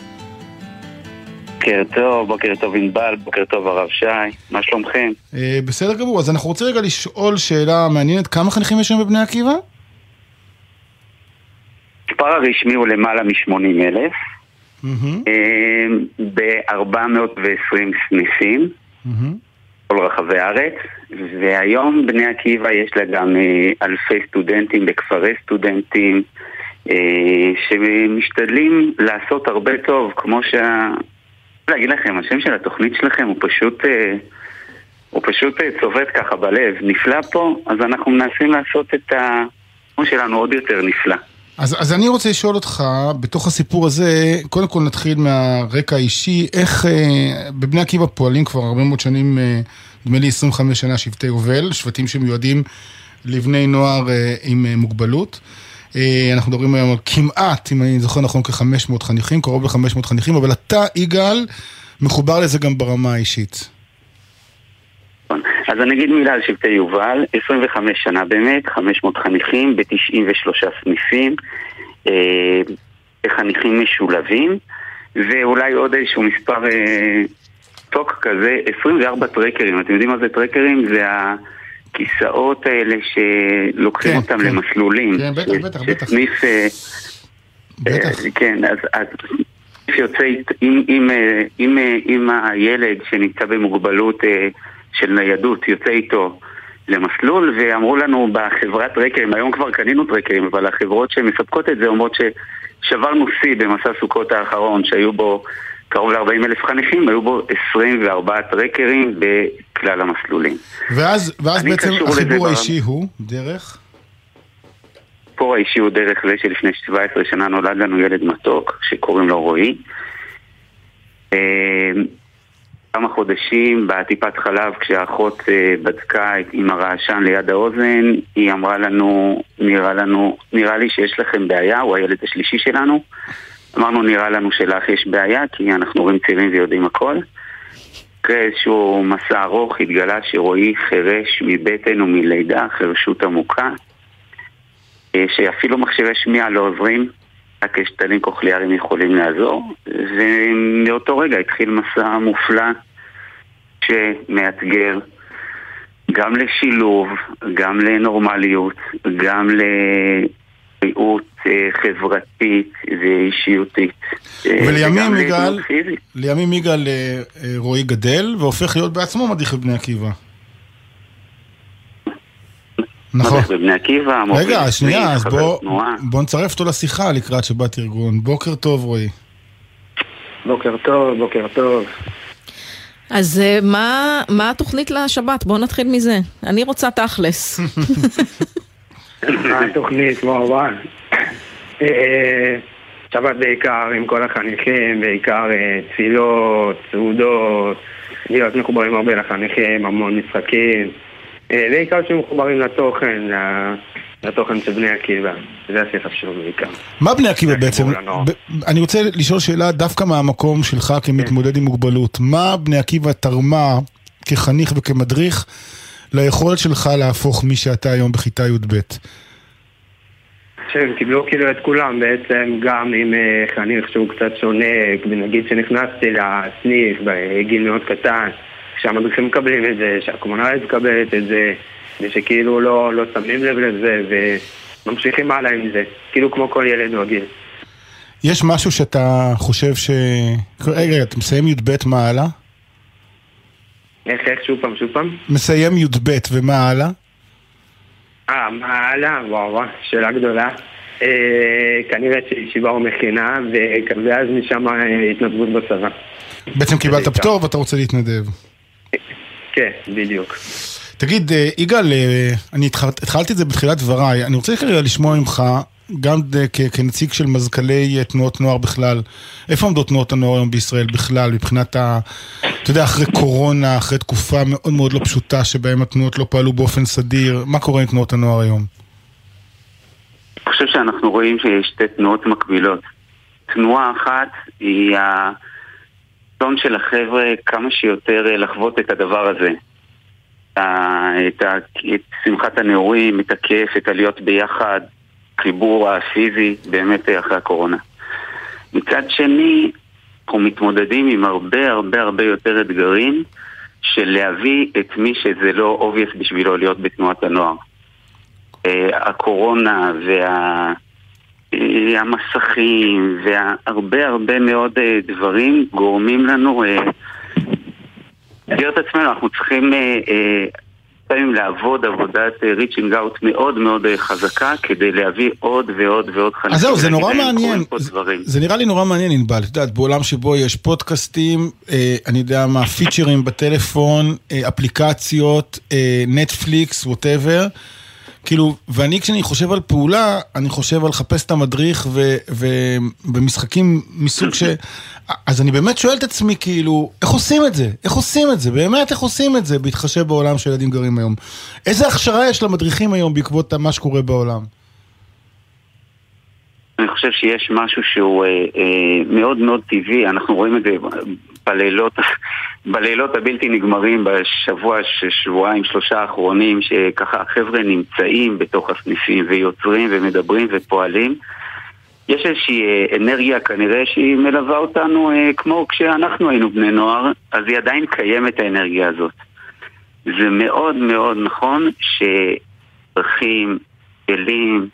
בוקר טוב ענבל, בוקר טוב הרב שי, מה שלומכם? בסדר גמור, אז אנחנו רוצים רגע לשאול שאלה מעניינת, כמה חניכים יש שם בבני עקיבא? מספר הרשמי הוא למעלה מ-80,000, ב-420 סניפים, כל רחבי הארץ, והיום בני עקיבא יש לה גם אלפי סטודנטים בכפרי סטודנטים, שמשתדלים לעשות הרבה טוב, כמו להגיד לכם, השם של התוכנית שלכם הוא פשוט צובט ככה בלב, נפלא פה, אז אנחנו מנסים לעשות את התוכנית שלנו עוד יותר נפלא. אז אני רוצה לשאול אותך, בתוך הסיפור הזה, קודם כל נתחיל מהרקע האישי, איך בבני עקיבא פועלים כבר הרבה מאוד שנים, נדמה לי 25 שנה שבטי יובל, שבטים שמיועדים לבני נוער עם מוגבלות. אנחנו מדברים היום על כמעט, אם אני זוכר נכון, כ-500 חניכים, קרוב ל-500 חניכים, אבל אתה, יגאל, מחובר לזה גם ברמה האישית. אז אני אגיד מילה על שבטי יובל, 25 שנה באמת, 500 חניכים ב-93 סניפים, חניכים משולבים, ואולי עוד איזשהו מספר טוק כזה, 24 טרקרים. אתם יודעים מה זה טרקרים? זה הכיסאות האלה שלוקחים אותם למסלולים. כן, בטח. כן, אז שיוצא עם הילד שנמצא במוגבלות של ניידות, יוצא איתו למסלול, ואמרו לנו בחברת טרקרים, היום כבר קנינו טרקרים, אבל החברות שמספקות את זה אומרות ששברנו שיא במסע סוכות האחרון, שהיו בו קרוב ל-40,000 חניכים, היו בו 24 טרקרים בכלל המסלולים. ואז בעצם החיבור האישי הוא דרך? החיבור האישי הוא דרך זה שלפני 17 שנה נולד לנו ילד מתוק, שקוראים לו רועי. כמה חודשים בטיפת חלב, כשהאחות בדקה עם הרעשן ליד האוזן, היא אמרה לנו, נראה לי שיש לכם בעיה, הוא הילד השלישי שלנו. אמרנו, נראה לנו שלך יש בעיה, כי אנחנו הורים צעירים ויודעים הכל. אחרי איזשהו מסע ארוך התגלה שרועי חרש מבטן ומלידה, חרשות עמוקה, שאפילו מכשירי שמיעה לא עוזרים, רק שתלים קוכליאריים יכולים לעזור, ומאותו רגע התחיל מסע מופלא שמאתגר גם לשילוב, גם לנורמליות, גם לבריאות חברתית ואישיותית. ולימים יגאל רועי גדל והופך להיות בעצמו מדריך בבני עקיבא. נכון. בבני עקיבא, רגע, שנייה, אז בוא נצרף אותו לשיחה לקראת שבת ארגון. בוקר טוב, רועי. בוקר טוב, בוקר טוב. אז מה התוכנית לשבת? בוא נתחיל מזה. אני רוצה תכלס. מה התוכנית? כמובן. שבת בעיקר עם כל החניכים, בעיקר תפילות, סעודות, להיות מחוברים הרבה לחניכים, המון משחקים. בעיקר שמחוברים לתוכן של בני עקיבא. זה הכי חשוב בעיקר. מה בני עקיבא בעצם? אני רוצה לשאול שאלה דווקא מהמקום שלך כמתמודד עם מוגבלות. מה בני עקיבא תרמה כחניך וכמדריך ליכולת שלך להפוך מי שאתה היום בכיתה י"ב? שהם קיבלו כאילו את כולם בעצם, גם עם חניך שהוא קצת שונה, נגיד שנכנסתי לסניף בגיל מאוד קטן, שהמדריכים מקבלים את זה, שהקומונלית מקבלת את זה, ושכאילו לא שמים לב לזה, וממשיכים הלאה עם זה, כאילו כמו כל ילד רגיל. יש משהו שאתה חושב רגע, אתה מסיים י"ב, מה הלאה? איך, שוב פעם? מסיים י"ב, ומה הלאה? מה הלאה? וואו, שאלה גדולה. כנראה שישיבה או מכינה, ואז משם התנדבות בצבא. בעצם קיבלת פטור ואתה רוצה להתנדב. כן, בדיוק. תגיד, יגאל, אני התחלתי את זה בתחילת דבריי, אני רוצה כרגע לשמוע ממך, גם כנציג של מזכ"לי תנועות נוער בכלל, איפה עומדות תנועות הנוער היום בישראל בכלל, מבחינת אתה יודע, אחרי קורונה, אחרי תקופה מאוד מאוד לא פשוטה, שבהם התנועות לא פעלו באופן סדיר, מה קורה עם תנועות הנוער היום? אני חושב שאנחנו רואים שיש שתי תנועות מקבילות. תנועה אחת היא הרצון של החבר'ה כמה שיותר לחוות את הדבר הזה. את שמחת הנעורים, את הכיף, את הלהיות ביחד, חיבור הפיזי, באמת אחרי הקורונה. מצד שני, אנחנו מתמודדים עם הרבה יותר אתגרים של להביא את מי שזה לא אובייס בשבילו להיות בתנועת הנוער. הקורונה והמסכים והרבה מאוד דברים גורמים לנו להגדיר את עצמנו. אנחנו צריכים לעבוד עבודת ריצ'ינג אאוט מאוד מאוד חזקה כדי להביא עוד ועוד חניכים. אז זהו, זה נורא מעניין. זה נראה לי נורא מעניין, ענבל. את יודעת, בעולם שבו יש פודקאסטים, אני יודע מה, פיצ'רים בטלפון, אפליקציות, נטפליקס, whatever. כאילו, ואני כשאני חושב על פעולה, אני חושב על חפש את המדריך ובמשחקים מסוג ש... אז אני באמת שואל את עצמי, כאילו, איך עושים את זה? איך עושים את זה? באמת איך עושים את זה? בהתחשב בעולם שילדים גרים היום. איזה הכשרה יש למדריכים היום בעקבות מה שקורה בעולם? אני חושב שיש משהו שהוא מאוד מאוד טבעי. אנחנו רואים את זה בלילות הבלתי נגמרים בשבוע, שבועיים, 3 האחרונים, שככה החבר'ה נמצאים בתוך הסניפים ויוצרים ומדברים ופועלים. יש איזושהי אנרגיה כנראה שהיא מלווה אותנו כמו כשאנחנו היינו בני נוער, אז היא עדיין קיימת האנרגיה הזאת. זה מאוד מאוד נכון שצריכים, כלים,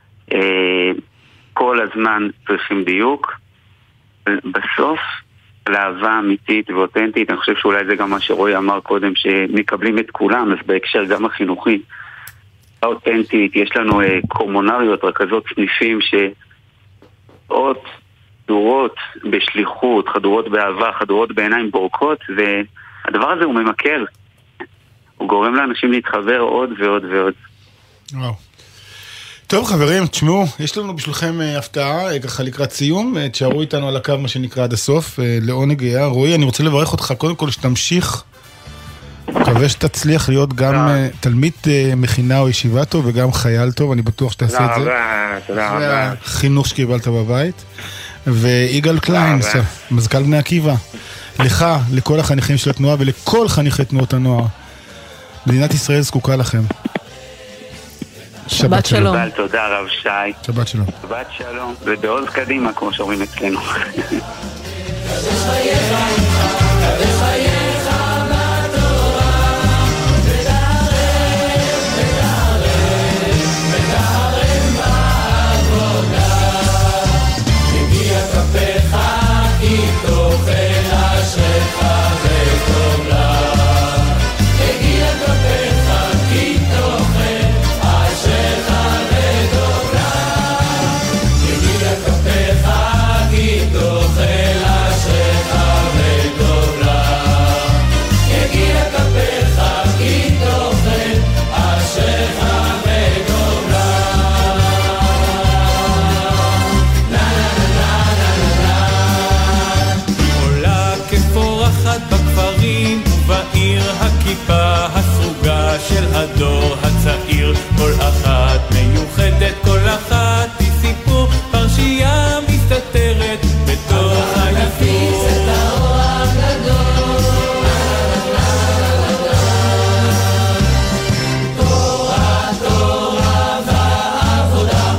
כל הזמן צריכים דיוק. בסוף, לאהבה אמיתית ואותנטית, אני חושב שאולי זה גם מה שרועי אמר קודם, שמקבלים את כולם, אז בהקשר גם החינוכי, האותנטית, יש לנו קומונריות, רכזות סניפים שעוד חדורות בשליחות, חדורות באהבה, חדורות בעיניים בורקות, והדבר הזה הוא ממכר. הוא גורם לאנשים להתחבר עוד ועוד ועוד. וואו. טוב חברים, תשמעו, יש לנו בשבילכם הפתעה, ככה לקראת סיום, תשארו איתנו על הקו מה שנקרא עד הסוף, לעונג היה. רועי, אני רוצה לברך אותך קודם כל שתמשיך, מקווה שתצליח להיות גם תלמיד מכינה או ישיבה טוב וגם חייל טוב, אני בטוח שתעשה את זה. תודה רבה. חינוך שקיבלת בבית. ויגאל קליין, מזכ"ל בני עקיבא, לך, לכל החניכים של התנועה ולכל חניכי תנועות הנוער. מדינת ישראל זקוקה לכם. שבת שלום. תודה רב שי. שבת שלום. שבת שלום. ובעוז קדימה, כמו שאומרים אצלנו. של הדור הצעיר, כל אחת מיוחדת, כל אחת היא סיפור, פרשייה מסתתרת בתוך הנפיץ את האור הגדול. תורה, תורה ועבודה,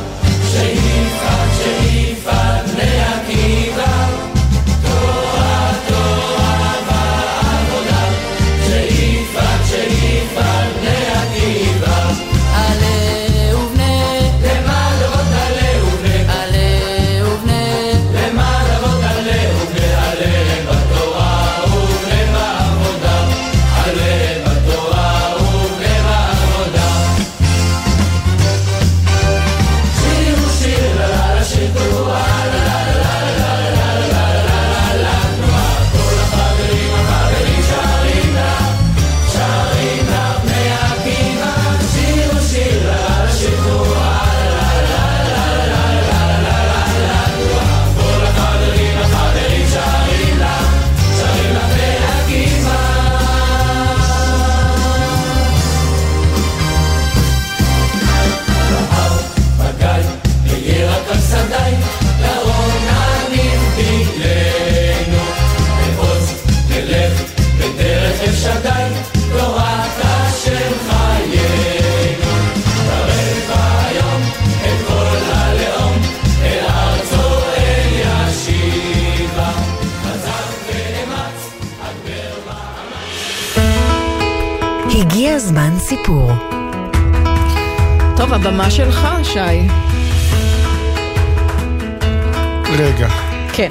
שאיפת בני עקיבא. תורה, תורה ועבודה, שאיפת הגיע זמן סיפור. טוב, הבמה שלך, שי. רגע. כן.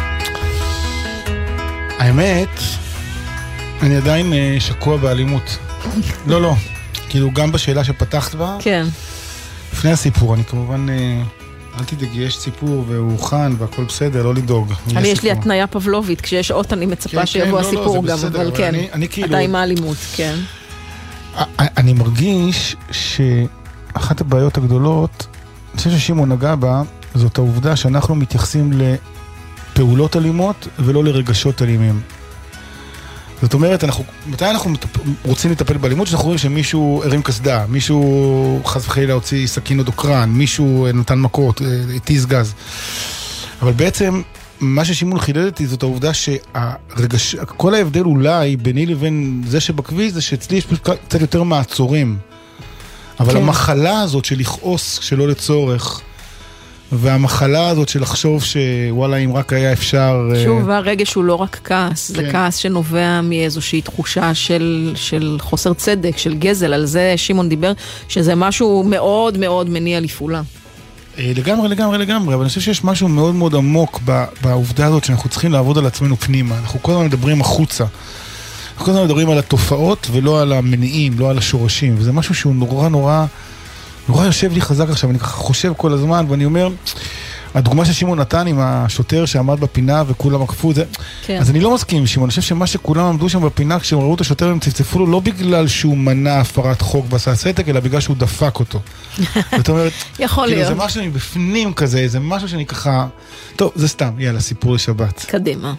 האמת, אני עדיין שקוע באלימות. לא, כאילו גם בשאלה שפתחת בה. כן. לפני הסיפור, אני כמובן, אל תדאגי, יש סיפור והוא הוכן והכל בסדר, לא לדאוג. אני יש לי התניה פבלובית, כשיש אות אני מצפה שיבוא הסיפור גם, אבל כן, אתה עם האלימות, כן. אני מרגיש שאחת הבעיות הגדולות, אני חושב ששימון נגע בה, זאת העובדה שאנחנו מתייחסים לפעולות אלימות ולא לרגשות אלימים. זאת אומרת, מתי אנחנו רוצים לטפל באלימות? שאנחנו רואים שמישהו הרים קסדה, מישהו חס וחלילה הוציא סכין או דוקרן, מישהו נתן מכות, התיז גז. אבל בעצם, מה ששימון חידדתי זאת העובדה שכל ההבדל אולי ביני לבין זה שבכביש זה שאצלי יש קצת יותר מעצורים. אבל המחלה הזאת של לכעוס שלא לצורך, והמחלה הזאת של לחשוב שוואלה אם רק היה אפשר... שוב, הרגש הוא לא רק כעס, זה כעס שנובע מאיזושהי תחושה של חוסר צדק, של גזל, על זה שימון דיבר, שזה משהו מאוד מאוד מניע לפעולה. לגמרי, אבל אני חושב שיש משהו מאוד מאוד עמוק בעובדה הזאת שאנחנו צריכים לעבוד על עצמנו פנימה, אנחנו כל הזמן מדברים החוצה, אנחנו כל הזמן מדברים על התופעות ולא על המניעים, לא על השורשים, וזה משהו שהוא נורא יושב לי חזק עכשיו, אני חושב כל הזמן ואני אומר, הדוגמה ששימון נתן עם השוטר שעמד בפינה וכולם עקפו את זה, אז אני לא מסכים עם שימון, אני חושב שמה שכולם עמדו שם בפינה כשהם ראו את השוטר הם צפצפו לו לא בגלל שהוא מנע הפרת חוק ועשה סתק, אלא בגלל שהוא דפק אותו. זאת אומרת, יכול להיות. זה משהו מבפנים כזה, זה משהו שאני ככה, טוב, זה סתם, יאללה, סיפור לשבת. קדימה.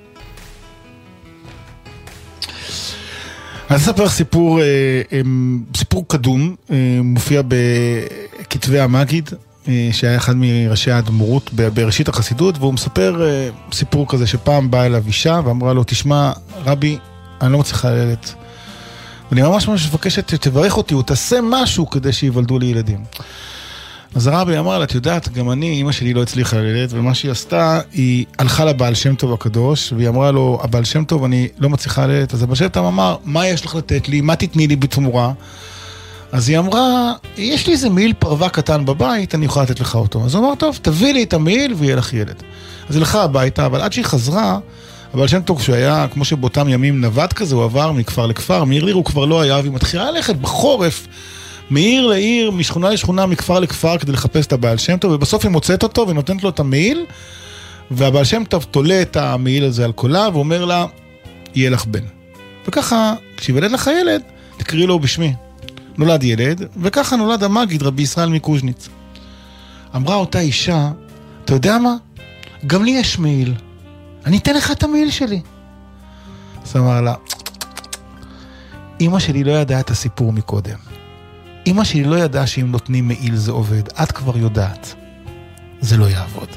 אני אספר סיפור קדום, מופיע בכתבי המגיד, שהיה אחד מראשי האדמו"רות בראשית החסידות, והוא מספר סיפור כזה שפעם באה אליו אישה ואמרה לו, תשמע רבי, אני לא מצליחה לילד. ואני ממש מבקשת שתברך אותי, הוא תעשה משהו כדי שיוולדו לי ילדים. אז הרבי אמר לה, את יודעת, גם אני, אמא שלי לא הצליחה לילד, ומה שהיא עשתה, היא הלכה לבעל שם טוב הקדוש, והיא אמרה לו, הבעל שם טוב, אני לא מצליחה לילד. אז הבעל שם טוב אמר, מה יש לך לתת לי? מה תתני לי בתמורה? אז היא אמרה, יש לי איזה מעיל פרווה קטן בבית, אני יכולה לתת לך אותו. אז הוא אמר, טוב, תביא לי את המעיל ויהיה לך ילד. אז היא הלכה הביתה, אבל עד שהיא חזרה, הבעל שם טוב, שהוא היה, כמו שבאותם ימים נווט כזה, הוא עבר מכפר לכפר, מעיר לעיר הוא כבר לא היה, והיא מתחילה ללכת בחורף, מעיר לעיר, משכונה לשכונה, מכפר לכפר, כדי לחפש את הבעל שם טוב, ובסוף היא מוצאת אותו ונותנת לו את המעיל, והבעל שם טוב תולה את המעיל הזה על קולה, ואומר לה, יהיה לך בן. וככה, כשיוולד לך ילד, תקראי לו בשמי. נולד ילד, וככה נולד המגיד רבי ישראל מקוז'ניץ. אמרה אותה אישה, אתה יודע מה? גם לי יש מעיל. אני אתן לך את המעיל שלי. אז אמר לה, אמא שלי לא ידעה את הסיפור מקודם. אמא שלי לא ידעה שאם נותנים מעיל זה עובד. את כבר יודעת. זה לא יעבוד.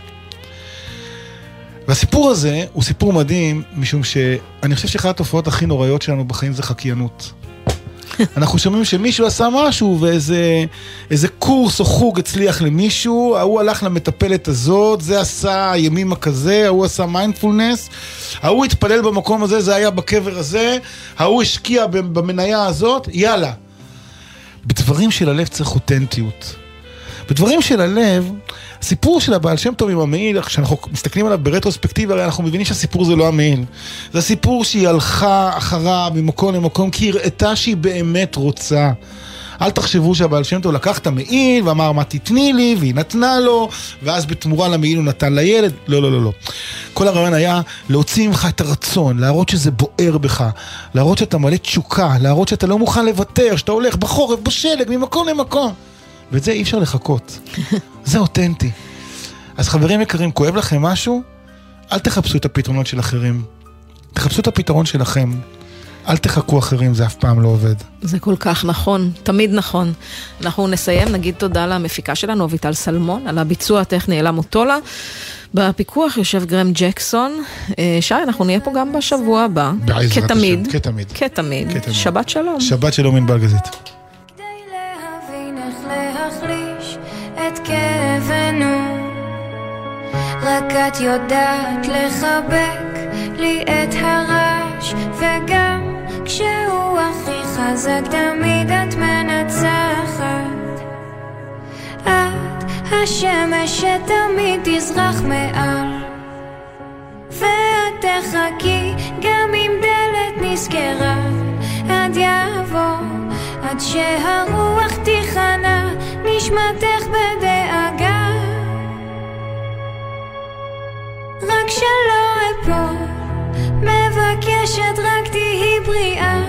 והסיפור הזה הוא סיפור מדהים, משום שאני חושב שאחת התופעות הכי נוראיות שלנו בחיים זה חקיינות. אנחנו שומעים שמישהו עשה משהו, ואיזה קורס או חוג הצליח למישהו, ההוא הלך למטפלת הזאת, זה עשה ימימה כזה, ההוא עשה מיינדפולנס, ההוא התפלל במקום הזה, זה היה בקבר הזה, ההוא השקיע במניה הזאת, יאללה. בדברים של הלב צריך אותנטיות. בדברים של הלב, הסיפור של הבעל שם טוב עם המעיל, כשאנחנו מסתכלים עליו ברטרוספקטיבה, הרי אנחנו מבינים שהסיפור זה לא המעיל. זה הסיפור שהיא הלכה אחריו ממקום למקום, כי היא הראתה שהיא באמת רוצה. אל תחשבו שהבעל שם טוב לקח את המעיל ואמר מה תתני לי, והיא נתנה לו, ואז בתמורה למעיל הוא נתן לילד. לא, לא, לא, לא. כל הרעיון היה להוציא ממך את הרצון, להראות שזה בוער בך, להראות שאתה מלא תשוקה, להראות שאתה לא מוכן לוותר, שאתה הולך בחורף, בשלג, ממקום למקום. ואת זה אי אפשר לחכות. זה אותנטי. אז חברים יקרים, כואב לכם משהו? אל תחפשו את הפתרונות של אחרים. תחפשו את הפתרון שלכם. אל תחכו אחרים, זה אף פעם לא עובד. זה כל כך נכון, תמיד נכון. אנחנו נסיים, נגיד תודה למפיקה שלנו, אביטל סלמון, על הביצוע הטכני אלה מוטולה. בפיקוח יושב גרם ג'קסון. שי, אנחנו נהיה פה גם בשבוע הבא. כתמיד. כתמיד. כתמיד. שבת שלום. שבת שלום ענבל גזית. רק את יודעת לחבק לי את הרעש, וגם כשהוא הכי חזק תמיד את מנצחת. את השמש שתמיד תזרח מעל, ואת תחכי גם אם דלת נסגרה. עד יבוא, עד שהרוח תיכנע, נשמתך בדאגה. רק שלא אפול, מבקשת רק תהי בריאה.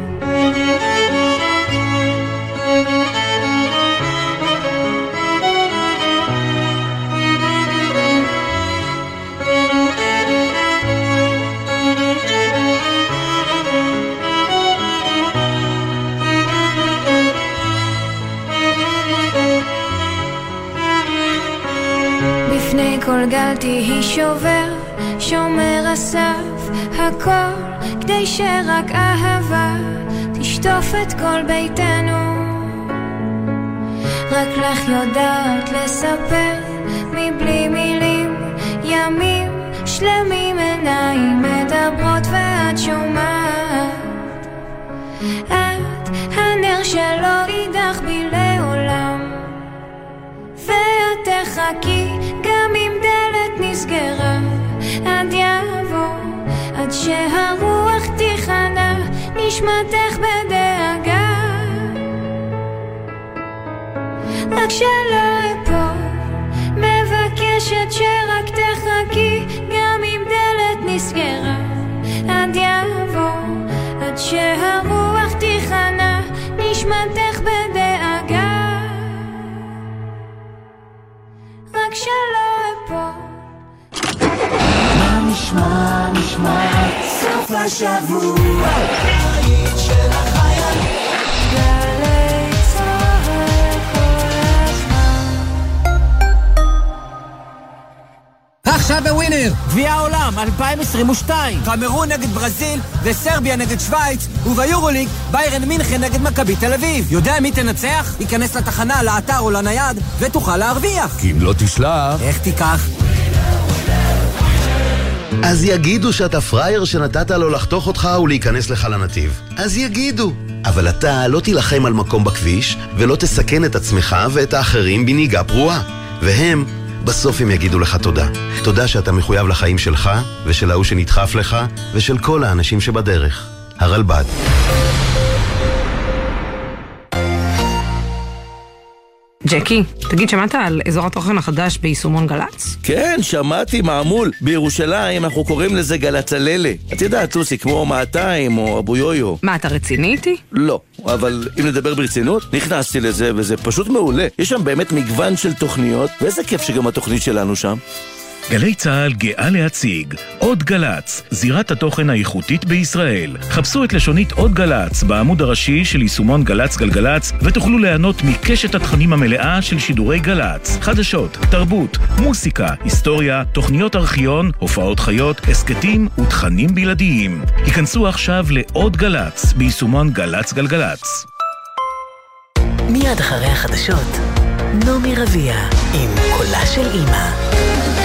בפני כל גל תהי שובר, שומר הסף, הכל כדי שרק אהבה תשטוף את כל ביתנו. רק לך יודעת לספר מבלי מילים, ימים שלמים עיניים מדברות ואת שומעת. את הנר שלא יידח בי לעולם, ואת תחכי גם אם דלת נסגרה. עד יבוא, עד שהרוח תיכנע, נשמתך בדאגה. רק שלא אפול, מבקש מבקשת שרק תחכי, גם אם דלת נסגרה, עד יבוא, עד שהרוח תיכנע, נשמתך בדאגה, רק שלא אפול. מה נשמע, נשמע, סוף השבוע, היית של החיילים, גלי צהל כל הזמן. עכשיו בווינר, גביע העולם 2022, קמרון נגד ברזיל וסרביה נגד שוויץ, וביורוליג ביירן מינכן נגד מכבי תל אביב. יודע מי תנצח? ייכנס לתחנה, לאתר או לנייד ותוכל להרוויח. כי אם לא תשלח, איך תיקח? אז יגידו שאתה פרייר שנתת לו לחתוך אותך ולהיכנס לך לנתיב. אז יגידו. אבל אתה לא תילחם על מקום בכביש ולא תסכן את עצמך ואת האחרים בנהיגה פרועה. והם בסוף הם יגידו לך תודה. תודה שאתה מחויב לחיים שלך ושל ההוא שנדחף לך ושל כל האנשים שבדרך. הרלב"ד. ג'קי, תגיד, שמעת על אזור התוכן החדש ביישומון גלץ? כן, שמעתי, מעמול. בירושלים אנחנו קוראים לזה גלצללה. את יודעת, לוסי, כמו 200 או אבו יויו. מה, אתה רציני איתי? לא, אבל אם נדבר ברצינות, נכנסתי לזה וזה פשוט מעולה. יש שם באמת מגוון של תוכניות, ואיזה כיף שגם התוכנית שלנו שם. גלי צהל גאה להציג עוד גלץ, זירת התוכן האיכותית בישראל. חפשו את לשונית עוד גלץ בעמוד הראשי של יישומון גלץ גלגלץ ותוכלו ליהנות מקשת התכנים המלאה של שידורי גלץ. חדשות, תרבות, מוסיקה, היסטוריה, תוכניות ארכיון, הופעות חיות, הסקטים ותכנים בלעדיים. היכנסו עכשיו לעוד גלץ ביישומון גלץ גלגלץ. מיד אחרי החדשות, נעמי רביע עם קולה של אמא.